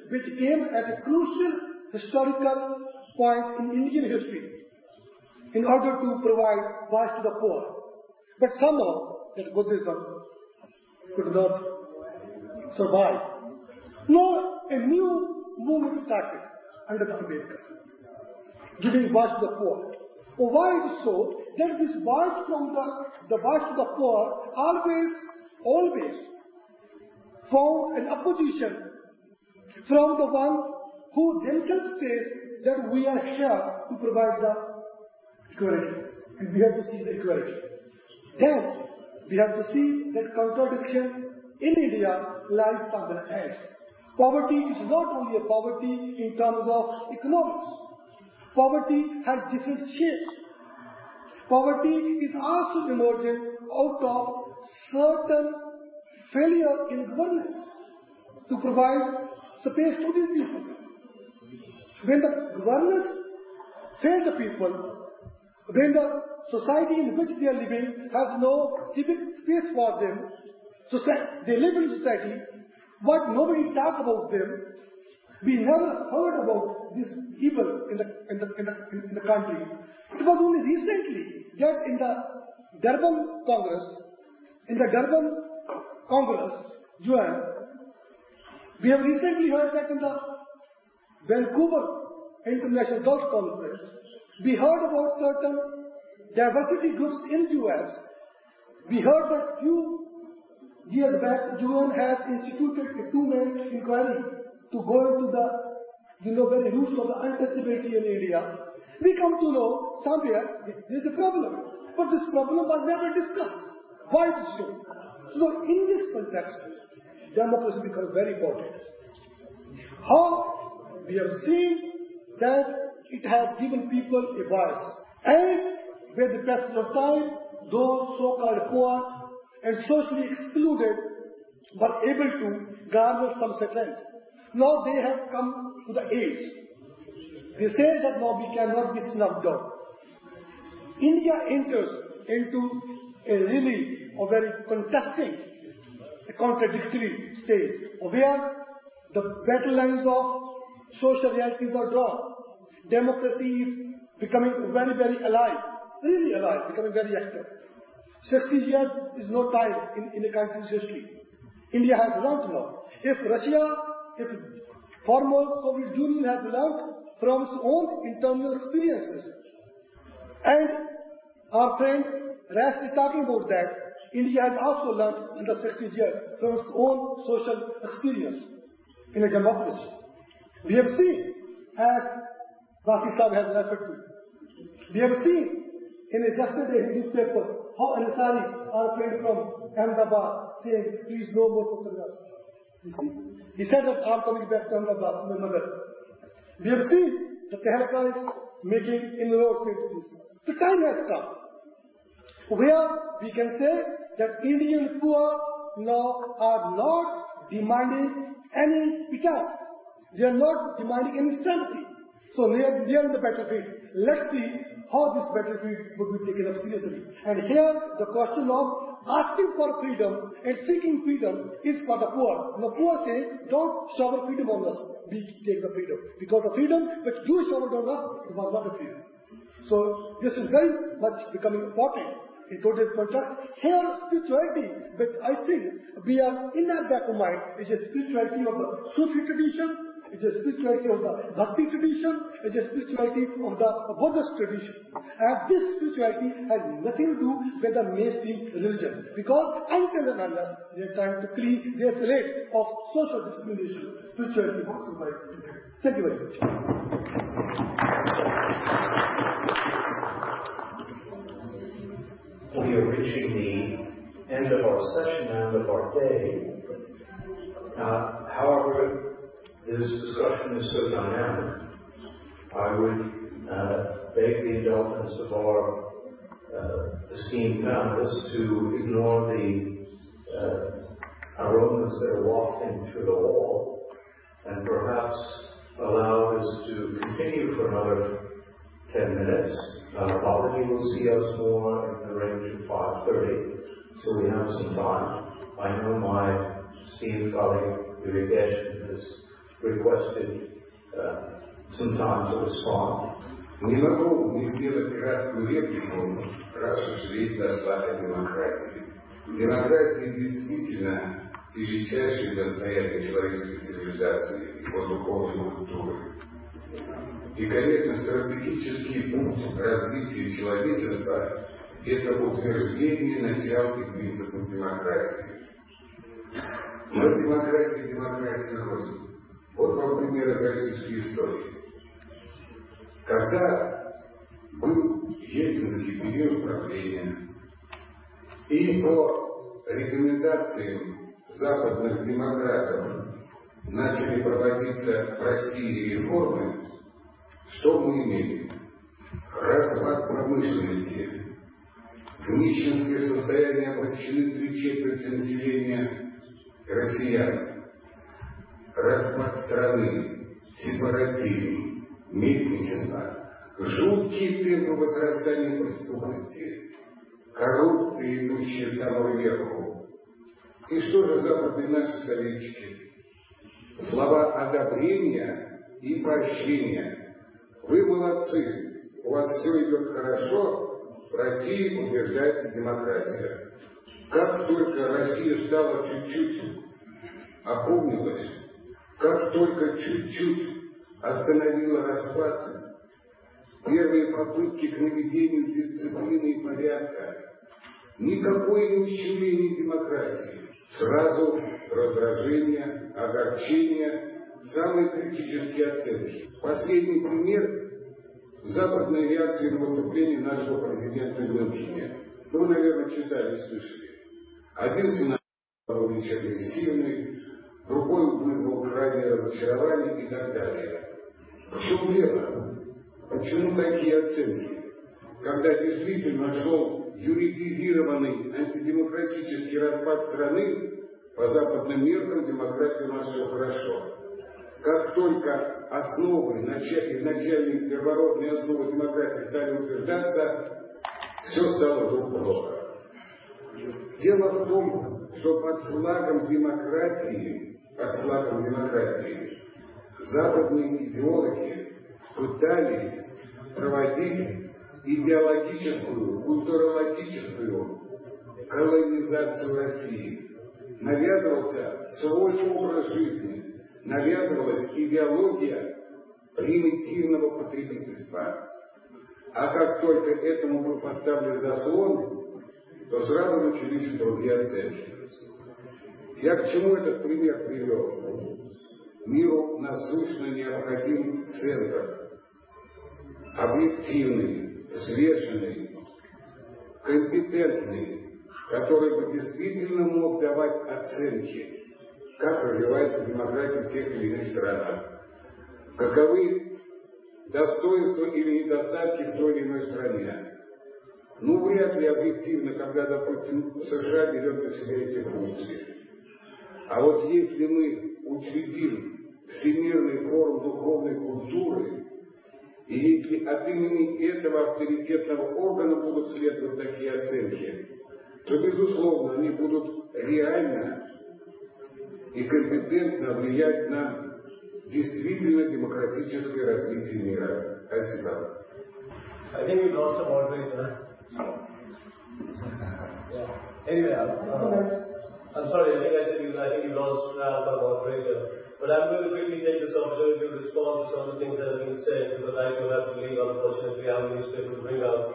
which came at a crucial historical point in Indian history in order to provide voice to the poor. But somehow that Buddhism could not survive. Now a new movement started under the Ambedkar, giving voice to the poor. Well, why is it so? That this voice from the voice to the poor always found an opposition from the one who themselves says that we are here to provide the equality, and we have to see the equality. Then we have to see that contradiction in India lies somewhere else. Poverty is not only a poverty in terms of economics. Poverty has different shapes. Poverty is also emergent out of certain failure in governance to provide space to these people. When the governance fails the people, when the society in which they are living has no civic space for them, so they live in society, but nobody talks about them. We never heard about this evil in the country. It was only recently that in the Durban Congress, UN, we have recently heard that in the Vancouver International Gulf Conference, we heard about certain diversity groups in US. We heard that few years back, UN has instituted a two-man inquiry to go into the very roots of the untouchability in India. We come to know somewhere there is a problem, but this problem was never discussed. Why is it so? So in this context, democracy becomes very important. How we have seen that it has given people a voice, and with the passage of time, those so-called poor and socially excluded were able to garner some strength. Now they have come to the age. They say that now we cannot be snubbed out. India enters into a really very contesting, a contradictory stage where the battle lines of social realities are drawn. Democracy is becoming very, very alive, really alive, becoming very active. 60 years is no time in a country's history. India has learned now. If former Soviet Union has learned from its own internal experiences, and our friend Ras is talking about that, India has also learned in the 60 years from its own social experience in a democracy. We have seen, as Wasi Sahib has referred to, we have seen in a yesterday newspaper how Ansari, our friend from Ahmedabad, saying, please no more photographs. You see? He said that I am coming back to Ahmedabad, my mother. We have seen the Tehelka is making inroads into this. The time has come where we can say that Indian poor now are not demanding any pittance. They are not demanding any sympathy. So they are in the battlefield. Let's see how this battlefield would be taken up seriously. And here the question of asking for freedom and seeking freedom is for the poor. And the poor say, don't shower freedom on us. We take the freedom. Because the freedom which you showered on us, it was not a freedom. So this is very much becoming important in today's context. Here spirituality, but I think we are in that back of mind, is a spirituality of the Sufi tradition, it's a spirituality of the Bhakti tradition, it's a spirituality of the Buddhist tradition. And this spirituality has nothing to do with the mainstream religion. Because until and unless they are trying to clean their slate of social discrimination, spirituality won't survive. Thank you very much. We are reaching the end of our session, end of our day. However, this discussion is so dynamic, I would beg the indulgence of our esteemed panelists to ignore the aromas that are wafting through the hall and perhaps allow us to continue for another 10 minutes. Apology will see us more in the range of 5:30, so we have some time. I know my esteemed colleague Vivek has requested sometimes to respond. Не могу не сделать краткую реплику, раз уж речь зашла о демократии. Демократия действительно величайший достояние человеческой цивилизации, его духовной культуры. И, конечно, стратегический путь развития человечества – это утверждение началки принципов демократии. Но демократия Родины. Вот вам пример из российской истории. Когда был ельцинский период правления, и по рекомендациям западных демократов начали проводиться в России реформы, что мы имели? Распад промышленности. В нищенское состояние обращены 3/4 населения россиян. Распад страны, сепаратизм, местничество, жуткие темпы возрастания преступности, коррупция, идущая с самого верху. И что же западные наши советчики? Слова одобрения и поощрения. Вы молодцы, у вас все идет хорошо, в России утверждается демократия. Как только Россия стала чуть-чуть опомнилась, как только чуть-чуть остановила распад, первые попытки к наведению дисциплины и порядка, никакое не ущемление демократии, сразу раздражение, огорчение, самые критические оценки. Последний пример – западной реакции на выступление нашего президента Мюнхене. Вы, наверное, читали и слышали. Один сенатор был очень агрессивный, другой вызвал крайнее разочарование и так далее. В чем дело? Почему такие оценки? Когда действительно шел юридизированный антидемократический распад страны, по западным меркам демократия у нас все хорошо. Как только основы, изначальные первородные основы демократии стали утверждаться, все стало вдруг плохо. Дело в том, что под флагом демократии западные идеологи пытались проводить идеологическую, культурологическую колонизацию России. Навязывался свой образ жизни, навязывалась идеология примитивного потребительства. А как только этому был поставлен заслон, то сразу начались другие оценки. Я к чему этот пример привел? Миру насущно необходим центр, объективный, взвешенный, компетентный, который бы действительно мог давать оценки, как развивается демократия в тех или иных странах, каковы достоинства или недостатки в той или иной стране. Ну, вряд ли объективно, когда, допустим, США берет на себя эти функции. А вот если мы учредим Всемирный форум духовной культуры, и если от имени этого авторитетного органа будут следовать такие оценки, то, безусловно, они будут реально и компетентно влиять на действительно демократическое развитие мира. Спасибо. I think we lost a moderator. Anyway, I'm sorry, I think you lost the moderator. But I'm going to quickly take this opportunity to respond to some of the things that have been said, because I do have to leave, unfortunately. I have a newspaper to bring out.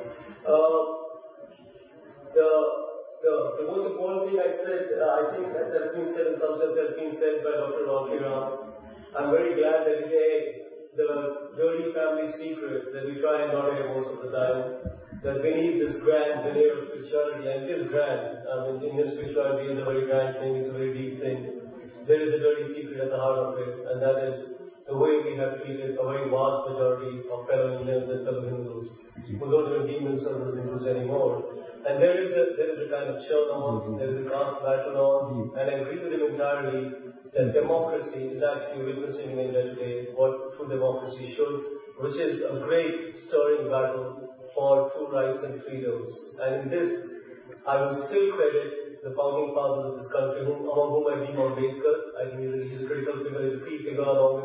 The most important thing I said, I think that's been said in some sense, has been said by Dr. Ron Kiram. I'm very glad that the dirty family secret that we try and not air most of the time, that beneath this grand veneer of spirituality, and it is grand, Indian spirituality is a very grand thing, it's a very deep thing. There is a dirty secret at the heart of it, and that is the way we have treated a very vast majority of fellow Indians and fellow Hindus, who don't even deem themselves as Hindus anymore. And there is a kind of churn on, there is a caste battle on, and I agree with him entirely that democracy is actually witnessing in India today what true democracy should, which is a great stirring battle for true rights and freedoms. And in this, I will still credit the founding fathers of this country, among whom I deem Ambedkar. I think he's a critical figure, he's a key figure along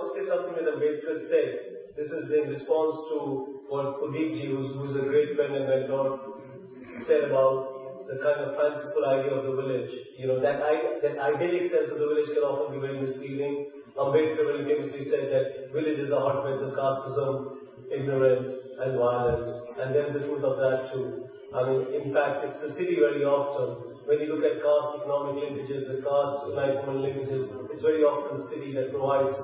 also say something that Ambedkar said. This is in response to what Kuldeep ji, who's a great friend and mentor, said about the kind of fanciful idea of the village. That idyllic sense of the village can often be very misleading. Ambedkar very famously said that villages are hotbeds of casteism, ignorance and violence. And there's the truth of that too. In fact, it's the city very often. When you look at caste economic linkages, the caste enlightenment linkages, it's very often the city that provides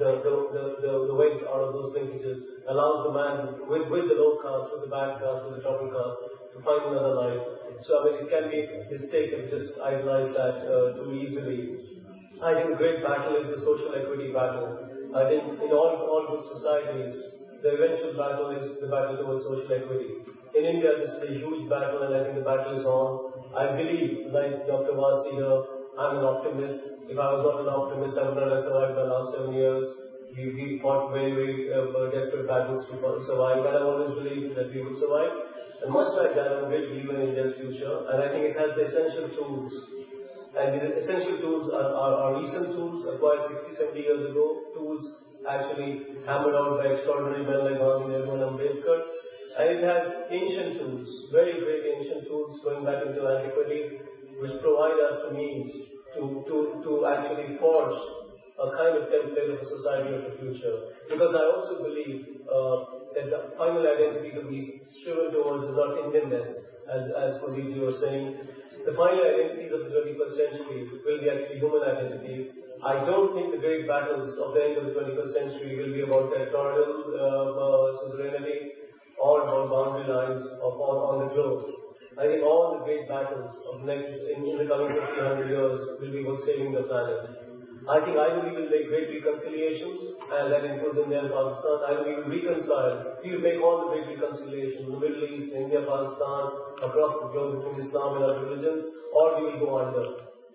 the weight out of those linkages, allows the man with the low caste, with the bad caste, with the troubled caste, to find another life. So it can be mistaken, just idolize that too easily. I think the great battle is the social equity battle. I think in all good societies, the eventual battle is the battle towards social equity. In India, this is a huge battle, and I think the battle is on. I believe, like Dr. Vasi here, I'm an optimist. If I was not an optimist, I would not have survived the last 7 years. We fought very, very desperate battles to survive, and I always believed that we would survive. And much like that, I'm a great believer in India's future, and I think it has the essential tools. And the essential tools are recent tools acquired 60, 70 years ago, tools actually hammered out by extraordinary men like Gandhi, Nehru and Ambedkar. And it has ancient tools, very great ancient tools going back into antiquity, which provide us the means to actually forge a kind of template of a society of the future. Because I also believe that the final identity to be striven towards is not Indianness, as Kuldeep was saying. The final identities of the 21st century will be actually human identities. I don't think the great battles of the end of the 21st century will be about territorial suzerainty or about boundary lines on the globe. I think all the great battles of in the coming 100 years will be about saving the planet. I think either we will make great reconciliations, and that includes India and Pakistan. Either we will reconcile, we will make all the great reconciliations in the Middle East, India, Pakistan, across the globe between Islam and other religions, or we will go under.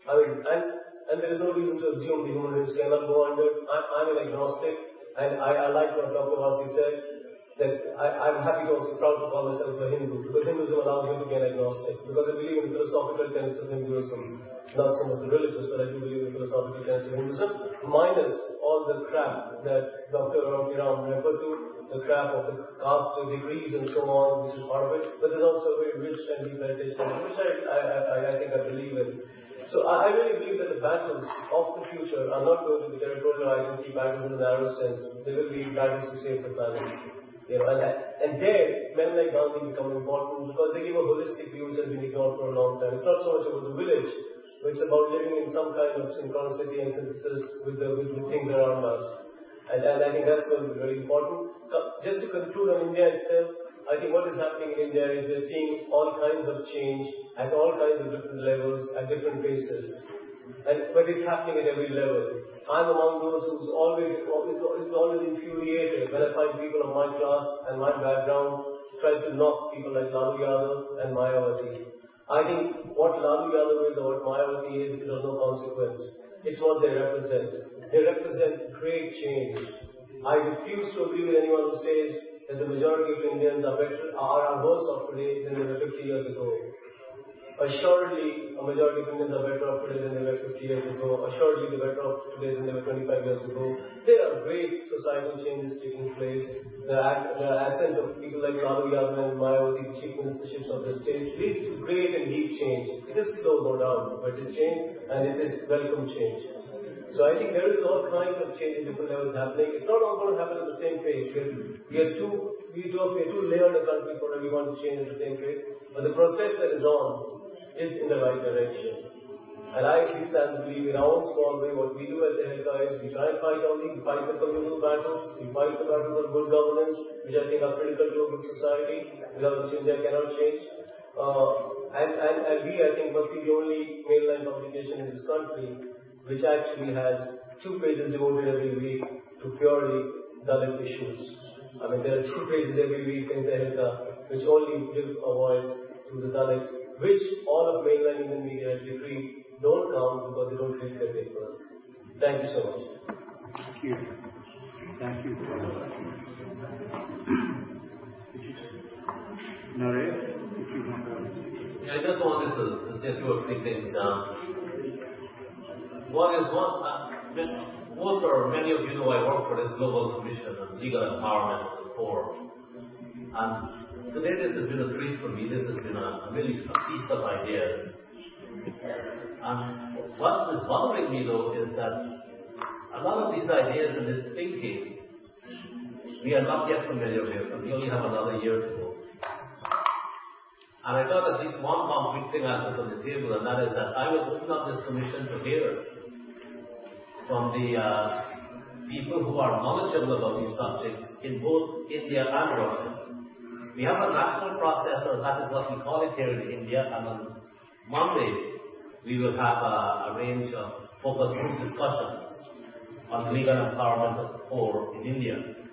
And there is no reason to assume the human race cannot go under. I'm an agnostic, and I like what Dr. Vasi said, that I'm happy to also proud to call myself a Hindu, because Hinduism allows me to be an agnostic, because I believe in the philosophical tenets of Hinduism, not so much the religious, but I do believe in the philosophical tenets of Hinduism, minus all the crap that Dr. Ram referred to, the crap of the caste decrees and so on, which is part of it, but there's also a very rich and deep heritage, which I think I believe in. So I really believe that the battles of the future are not going to be territorial identity battles in the narrow sense. They will be battles to save the planet. And there, men like Gandhi become important because they give a holistic view which has been ignored for a long time. It's not so much about the village, but it's about living in some kind of synchronicity and synthesis with the things around us. And I think that's going to be very important. Just to conclude on India itself, I think what is happening in India is we're seeing all kinds of change at all kinds of different levels at different paces. But it's happening at every level. I'm among those who's always infuriated when I find people of my class and my background try to knock people like Lalu Yadav and Mayawati. I think what Lalu Yadav is or what Mayawati is of no consequence. It's what they represent. They represent great change. I refuse to agree with anyone who says that the majority of Indians are worse off today than they were 50 years ago. Assuredly, a majority of Indians are better off today than they were 50 years ago. Assuredly, they're better off today than they were 25 years ago. There are great societal changes taking place. The ascent of people like Lalu Yadav and Mayawati, chief ministerships of the states, leads to great and deep change. It is slow, no doubt, but it is change, and it is welcome change. So I think there is all kinds of change at different levels happening. It's not all going to happen at the same pace. We are too layered a country for everyone to change at the same pace. But the process that is on is in the right direction. And I at least stand to believe in our own small way, what we do at the Helka is we try and fight the communal battles, we fight the battles of good governance, which I think are critical to a good society, without which India cannot change. And we, I think, must be the only mainline publication in this country which actually has 2 pages devoted every week to purely Dalit issues. There are 2 pages every week in the Helka which only give a voice to the Dalits, which all of mainline Indian media has decreed don't count because they don't read their papers. Thank you so much. Thank you. Thank you. Naresh, if you want to... I just wanted to say 2 or 3 things. most or many of you know I work for this Global Commission on Legal Empowerment of the Poor. And today this has been a treat for me. This has been really a feast of ideas. And what is bothering me though is that a lot of these ideas and this thinking, we are not yet familiar with, and we only have another year to go. And I thought at least one concrete thing I'll put on the table, and that is that I will open up this commission to hear from the people who are knowledgeable about these subjects in both India and Russia. We have a national processor, that is what we call it here in India, and on Monday we will have a range of focus group discussions on legal empowerment of the poor in India.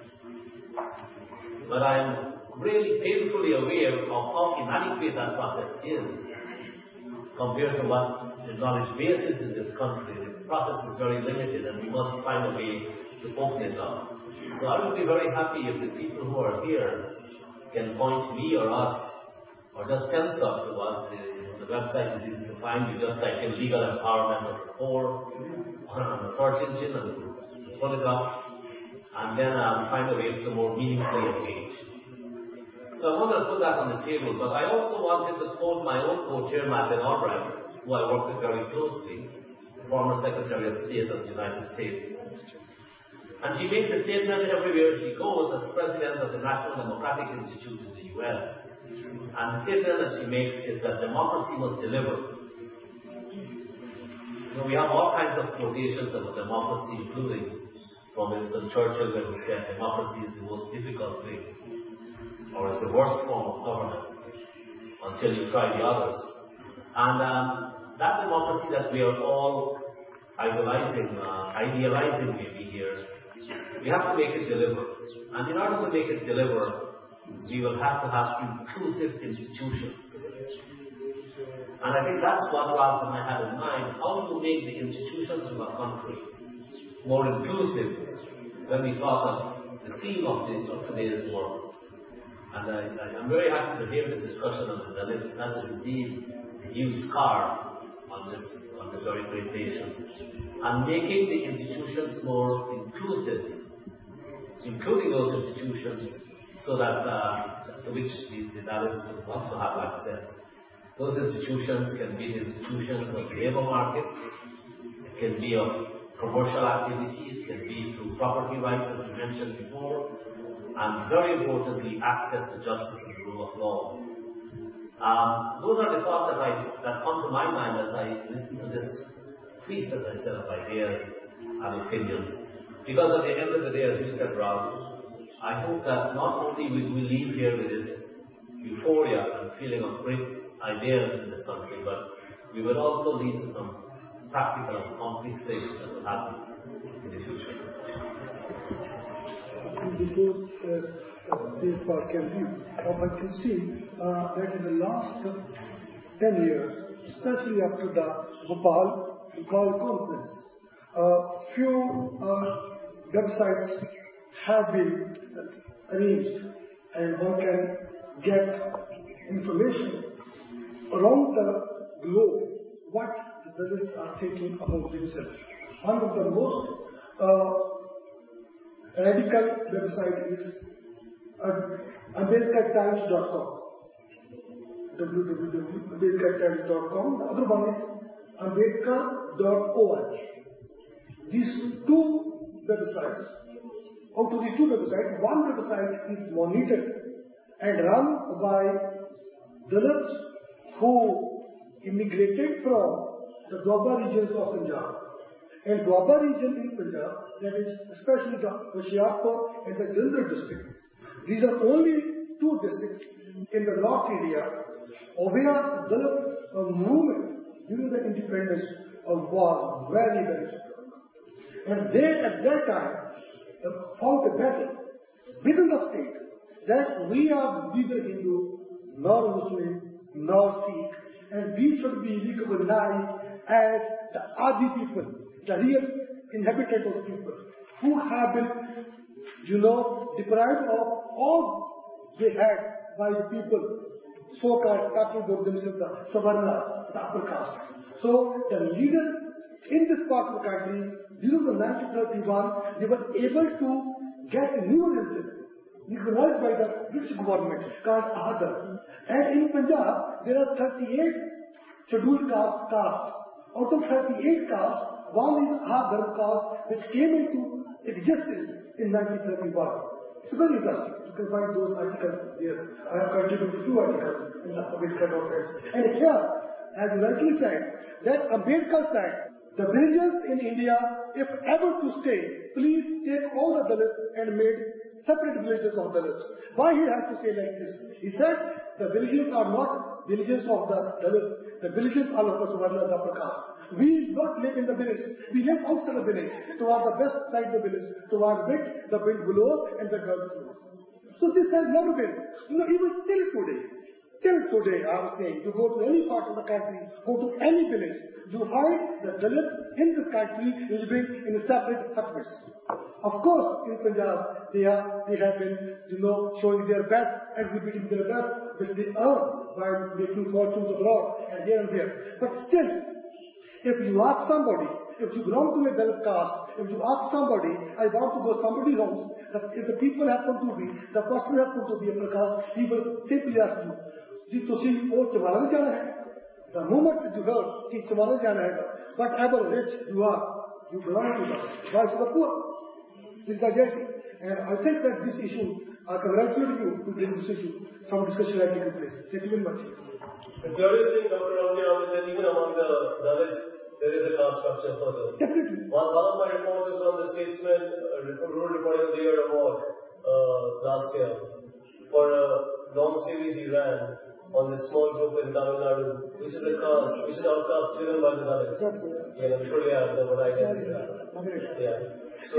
But I am really painfully aware of how inadequate that process is compared to what the knowledge base is in this country. The process is very limited and we must find a way to open it up. So I would be very happy if the people who are here can point me or us or just send stuff to us. The website is easy to find. You just type in legal empowerment of the poor on the search engine and pull it up, and then find a way to more meaningfully engage. So I wanted to put that on the table, but I also wanted to quote my own co-chair, Madeleine Albright, who I work with very closely, former Secretary of State of the United States. And she makes a statement everywhere she goes as President of the National Democratic Institute in the U.S. And the statement that she makes is that democracy must deliver. You know, we have all kinds of quotations about democracy, including from Winston Churchill, where he said democracy is the most difficult thing, or it's the worst form of government until you try the others. And that democracy that we are all idealizing maybe here, we have to make it deliver. And in order to make it deliver, we will have to have inclusive institutions. And I think that's what Ralph and I had in mind. How do we make the institutions of our country more inclusive when we talk of the theme of today's work? And I'm very happy to hear this discussion on the lips. That is indeed a huge scar on this very great nation. And making the institutions more inclusive, including those institutions so that to which the Dalits would want to have access. Those institutions can be the institutions of the labor market, it can be of commercial activity, it can be through property rights, as we mentioned before, and very importantly, access to justice and the rule of law. Those are the thoughts that come to my mind as I listen to this feast, as I said, of ideas and opinions. Because at the end of the day, as you said, Ralph, I hope that not only will we leave here with this euphoria and feeling of great ideas in this country, but we will also lead to some practical and concrete things that will happen in the future. Before I can see that in the last 10 years, especially after the Bhopal conference, few websites have been arranged and one can get information around the globe what the Dalits are thinking about themselves. One of the most radical website is AmbedkarTimes.com, www.ambedkartimes.com. The other one is Ambedkar.org. These two websites, out of the two websites, one website is monitored and run by Dalits who immigrated from the Doaba regions of Punjab. And Doaba region in Punjab, that is especially the Hoshiarpur and the Jalndhar district. These are only two districts in the North India where the Dalit movement during the independence was very, very strong. And they at that time fought a battle within the state that we are neither Hindu nor Muslim nor Sikh, and we should be recognized as the Adi people, the real inhabitants of people who have been, deprived of all they had by the people, so-called people themselves, the Savarna, the upper caste. So the leaders in this part of the country during the 1931, they were able to get a new religion recognized by the British government called Ahadar. And in Punjab, there are 38 scheduled castes. Out of 38 castes, one is Ahadar caste, which came into existence in 1931. It's very interesting. You can find those articles there. I have contributed 2 articles in the Ambedkar documents. And here, as you rightly said, that Ambedkar said, the villages in India, if ever to stay, please take all the Dalits and made separate villages of Dalits. Why he had to say like this? He said, the villages are not villages of the Dalits. The villages are of the Savarna, the upper caste. We not live in the village. We live outside the village, toward the west side of the village, toward which the wind blows and the girls flows. So this has never been, even till today, I am saying, you go to any part of the country, go to any village, you find the Dalits in the country living in separate hutments. Of course, in Punjab, they have been, showing their best, exhibiting their best, which they earn by making fortunes abroad and here and there. But still, if you ask somebody, if you belong to a Dalit caste, if you ask somebody, I want to go somebody's house, that if the people happen to be, the person happen to be a caste, he will simply ask you, the moment you heard, whatever rich you are, you belong to the voice of the poor. This is the reality. And I think that this issue, I congratulate you to bring this issue. Some discussion has taken place. Thank you very much. The curious thing, Dr. Ramjiram, is that even among the Dalits, there is a caste structure further. Definitely. One of my reports is from the Statesman, rural reporting of the year award last year for a long series he ran on this small group in Tamil Nadu, which is a caste, which is outcast driven by the Dalits. The Koreas or what I can say. Yeah. So,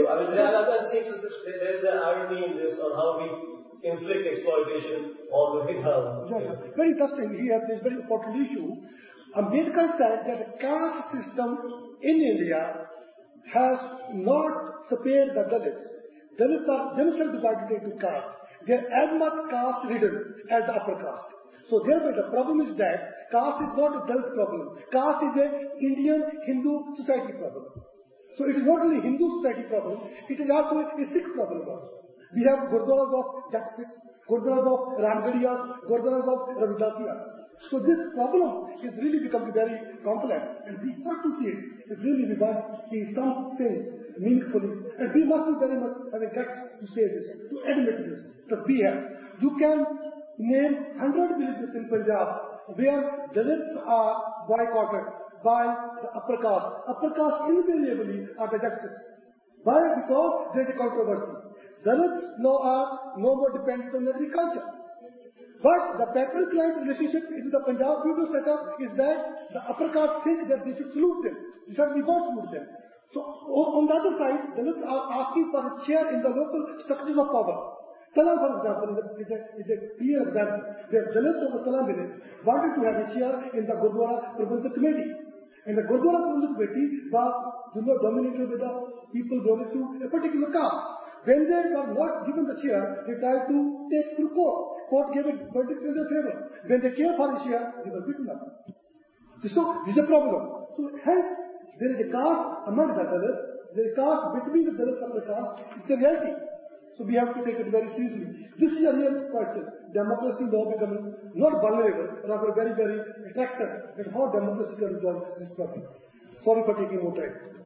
there is an irony in this on how we inflict exploitation on the Hidhal. Very interesting. He has this very important issue. Ambedkar said that the caste system in India has not spared the Dalits. Dalits are themselves divided into caste. They are as much caste ridden as the upper caste. So therefore the problem is that caste is not a Dalit problem. Caste is an Indian Hindu society problem. So it is not only Hindu society problem, it is also a Sikh problem also. We have Gurdwaras of Jat Sikhs, Gurdwaras of Ramgarhiyas, Gurdwaras of Ravidasiyas. So this problem is really becoming very complex, and we have to see it. If really we want to see something meaningfully, and we must be very much having guts to say this, to admit this, that we have. You can name 100 villages in Punjab where Dalits are boycotted by the upper caste. Upper caste invariably are the Jat Sikhs. Why? Because there is a controversy. Dalits now are no more dependent on agriculture. But the patriarchal relationship in the Punjab feudal setup is that the upper caste think that they should salute them. They should we won't salute them. So on the other side, Dalits are asking for a chair in the local structures of power. Talam, for example, is a clear example where Dalits of the Talam village wanted to have a chair in the Gurdwara Prabandhak Committee. And the Gurdwara Prabandhak Committee was dominated by the people belonging to a particular caste. When they were not given the chair, they tried to take to court. Court gave it verdict in their favor. When they came for a chair, they were beaten up. So this is a problem. So hence, there is a caste among the Dalits, there is a caste between the Dalits and the caste. It's a reality. So we have to take it very seriously. This is a real question. Democracy now becoming not vulnerable, rather very, very attractive. And how democracy can resolve this problem. Sorry for taking more time.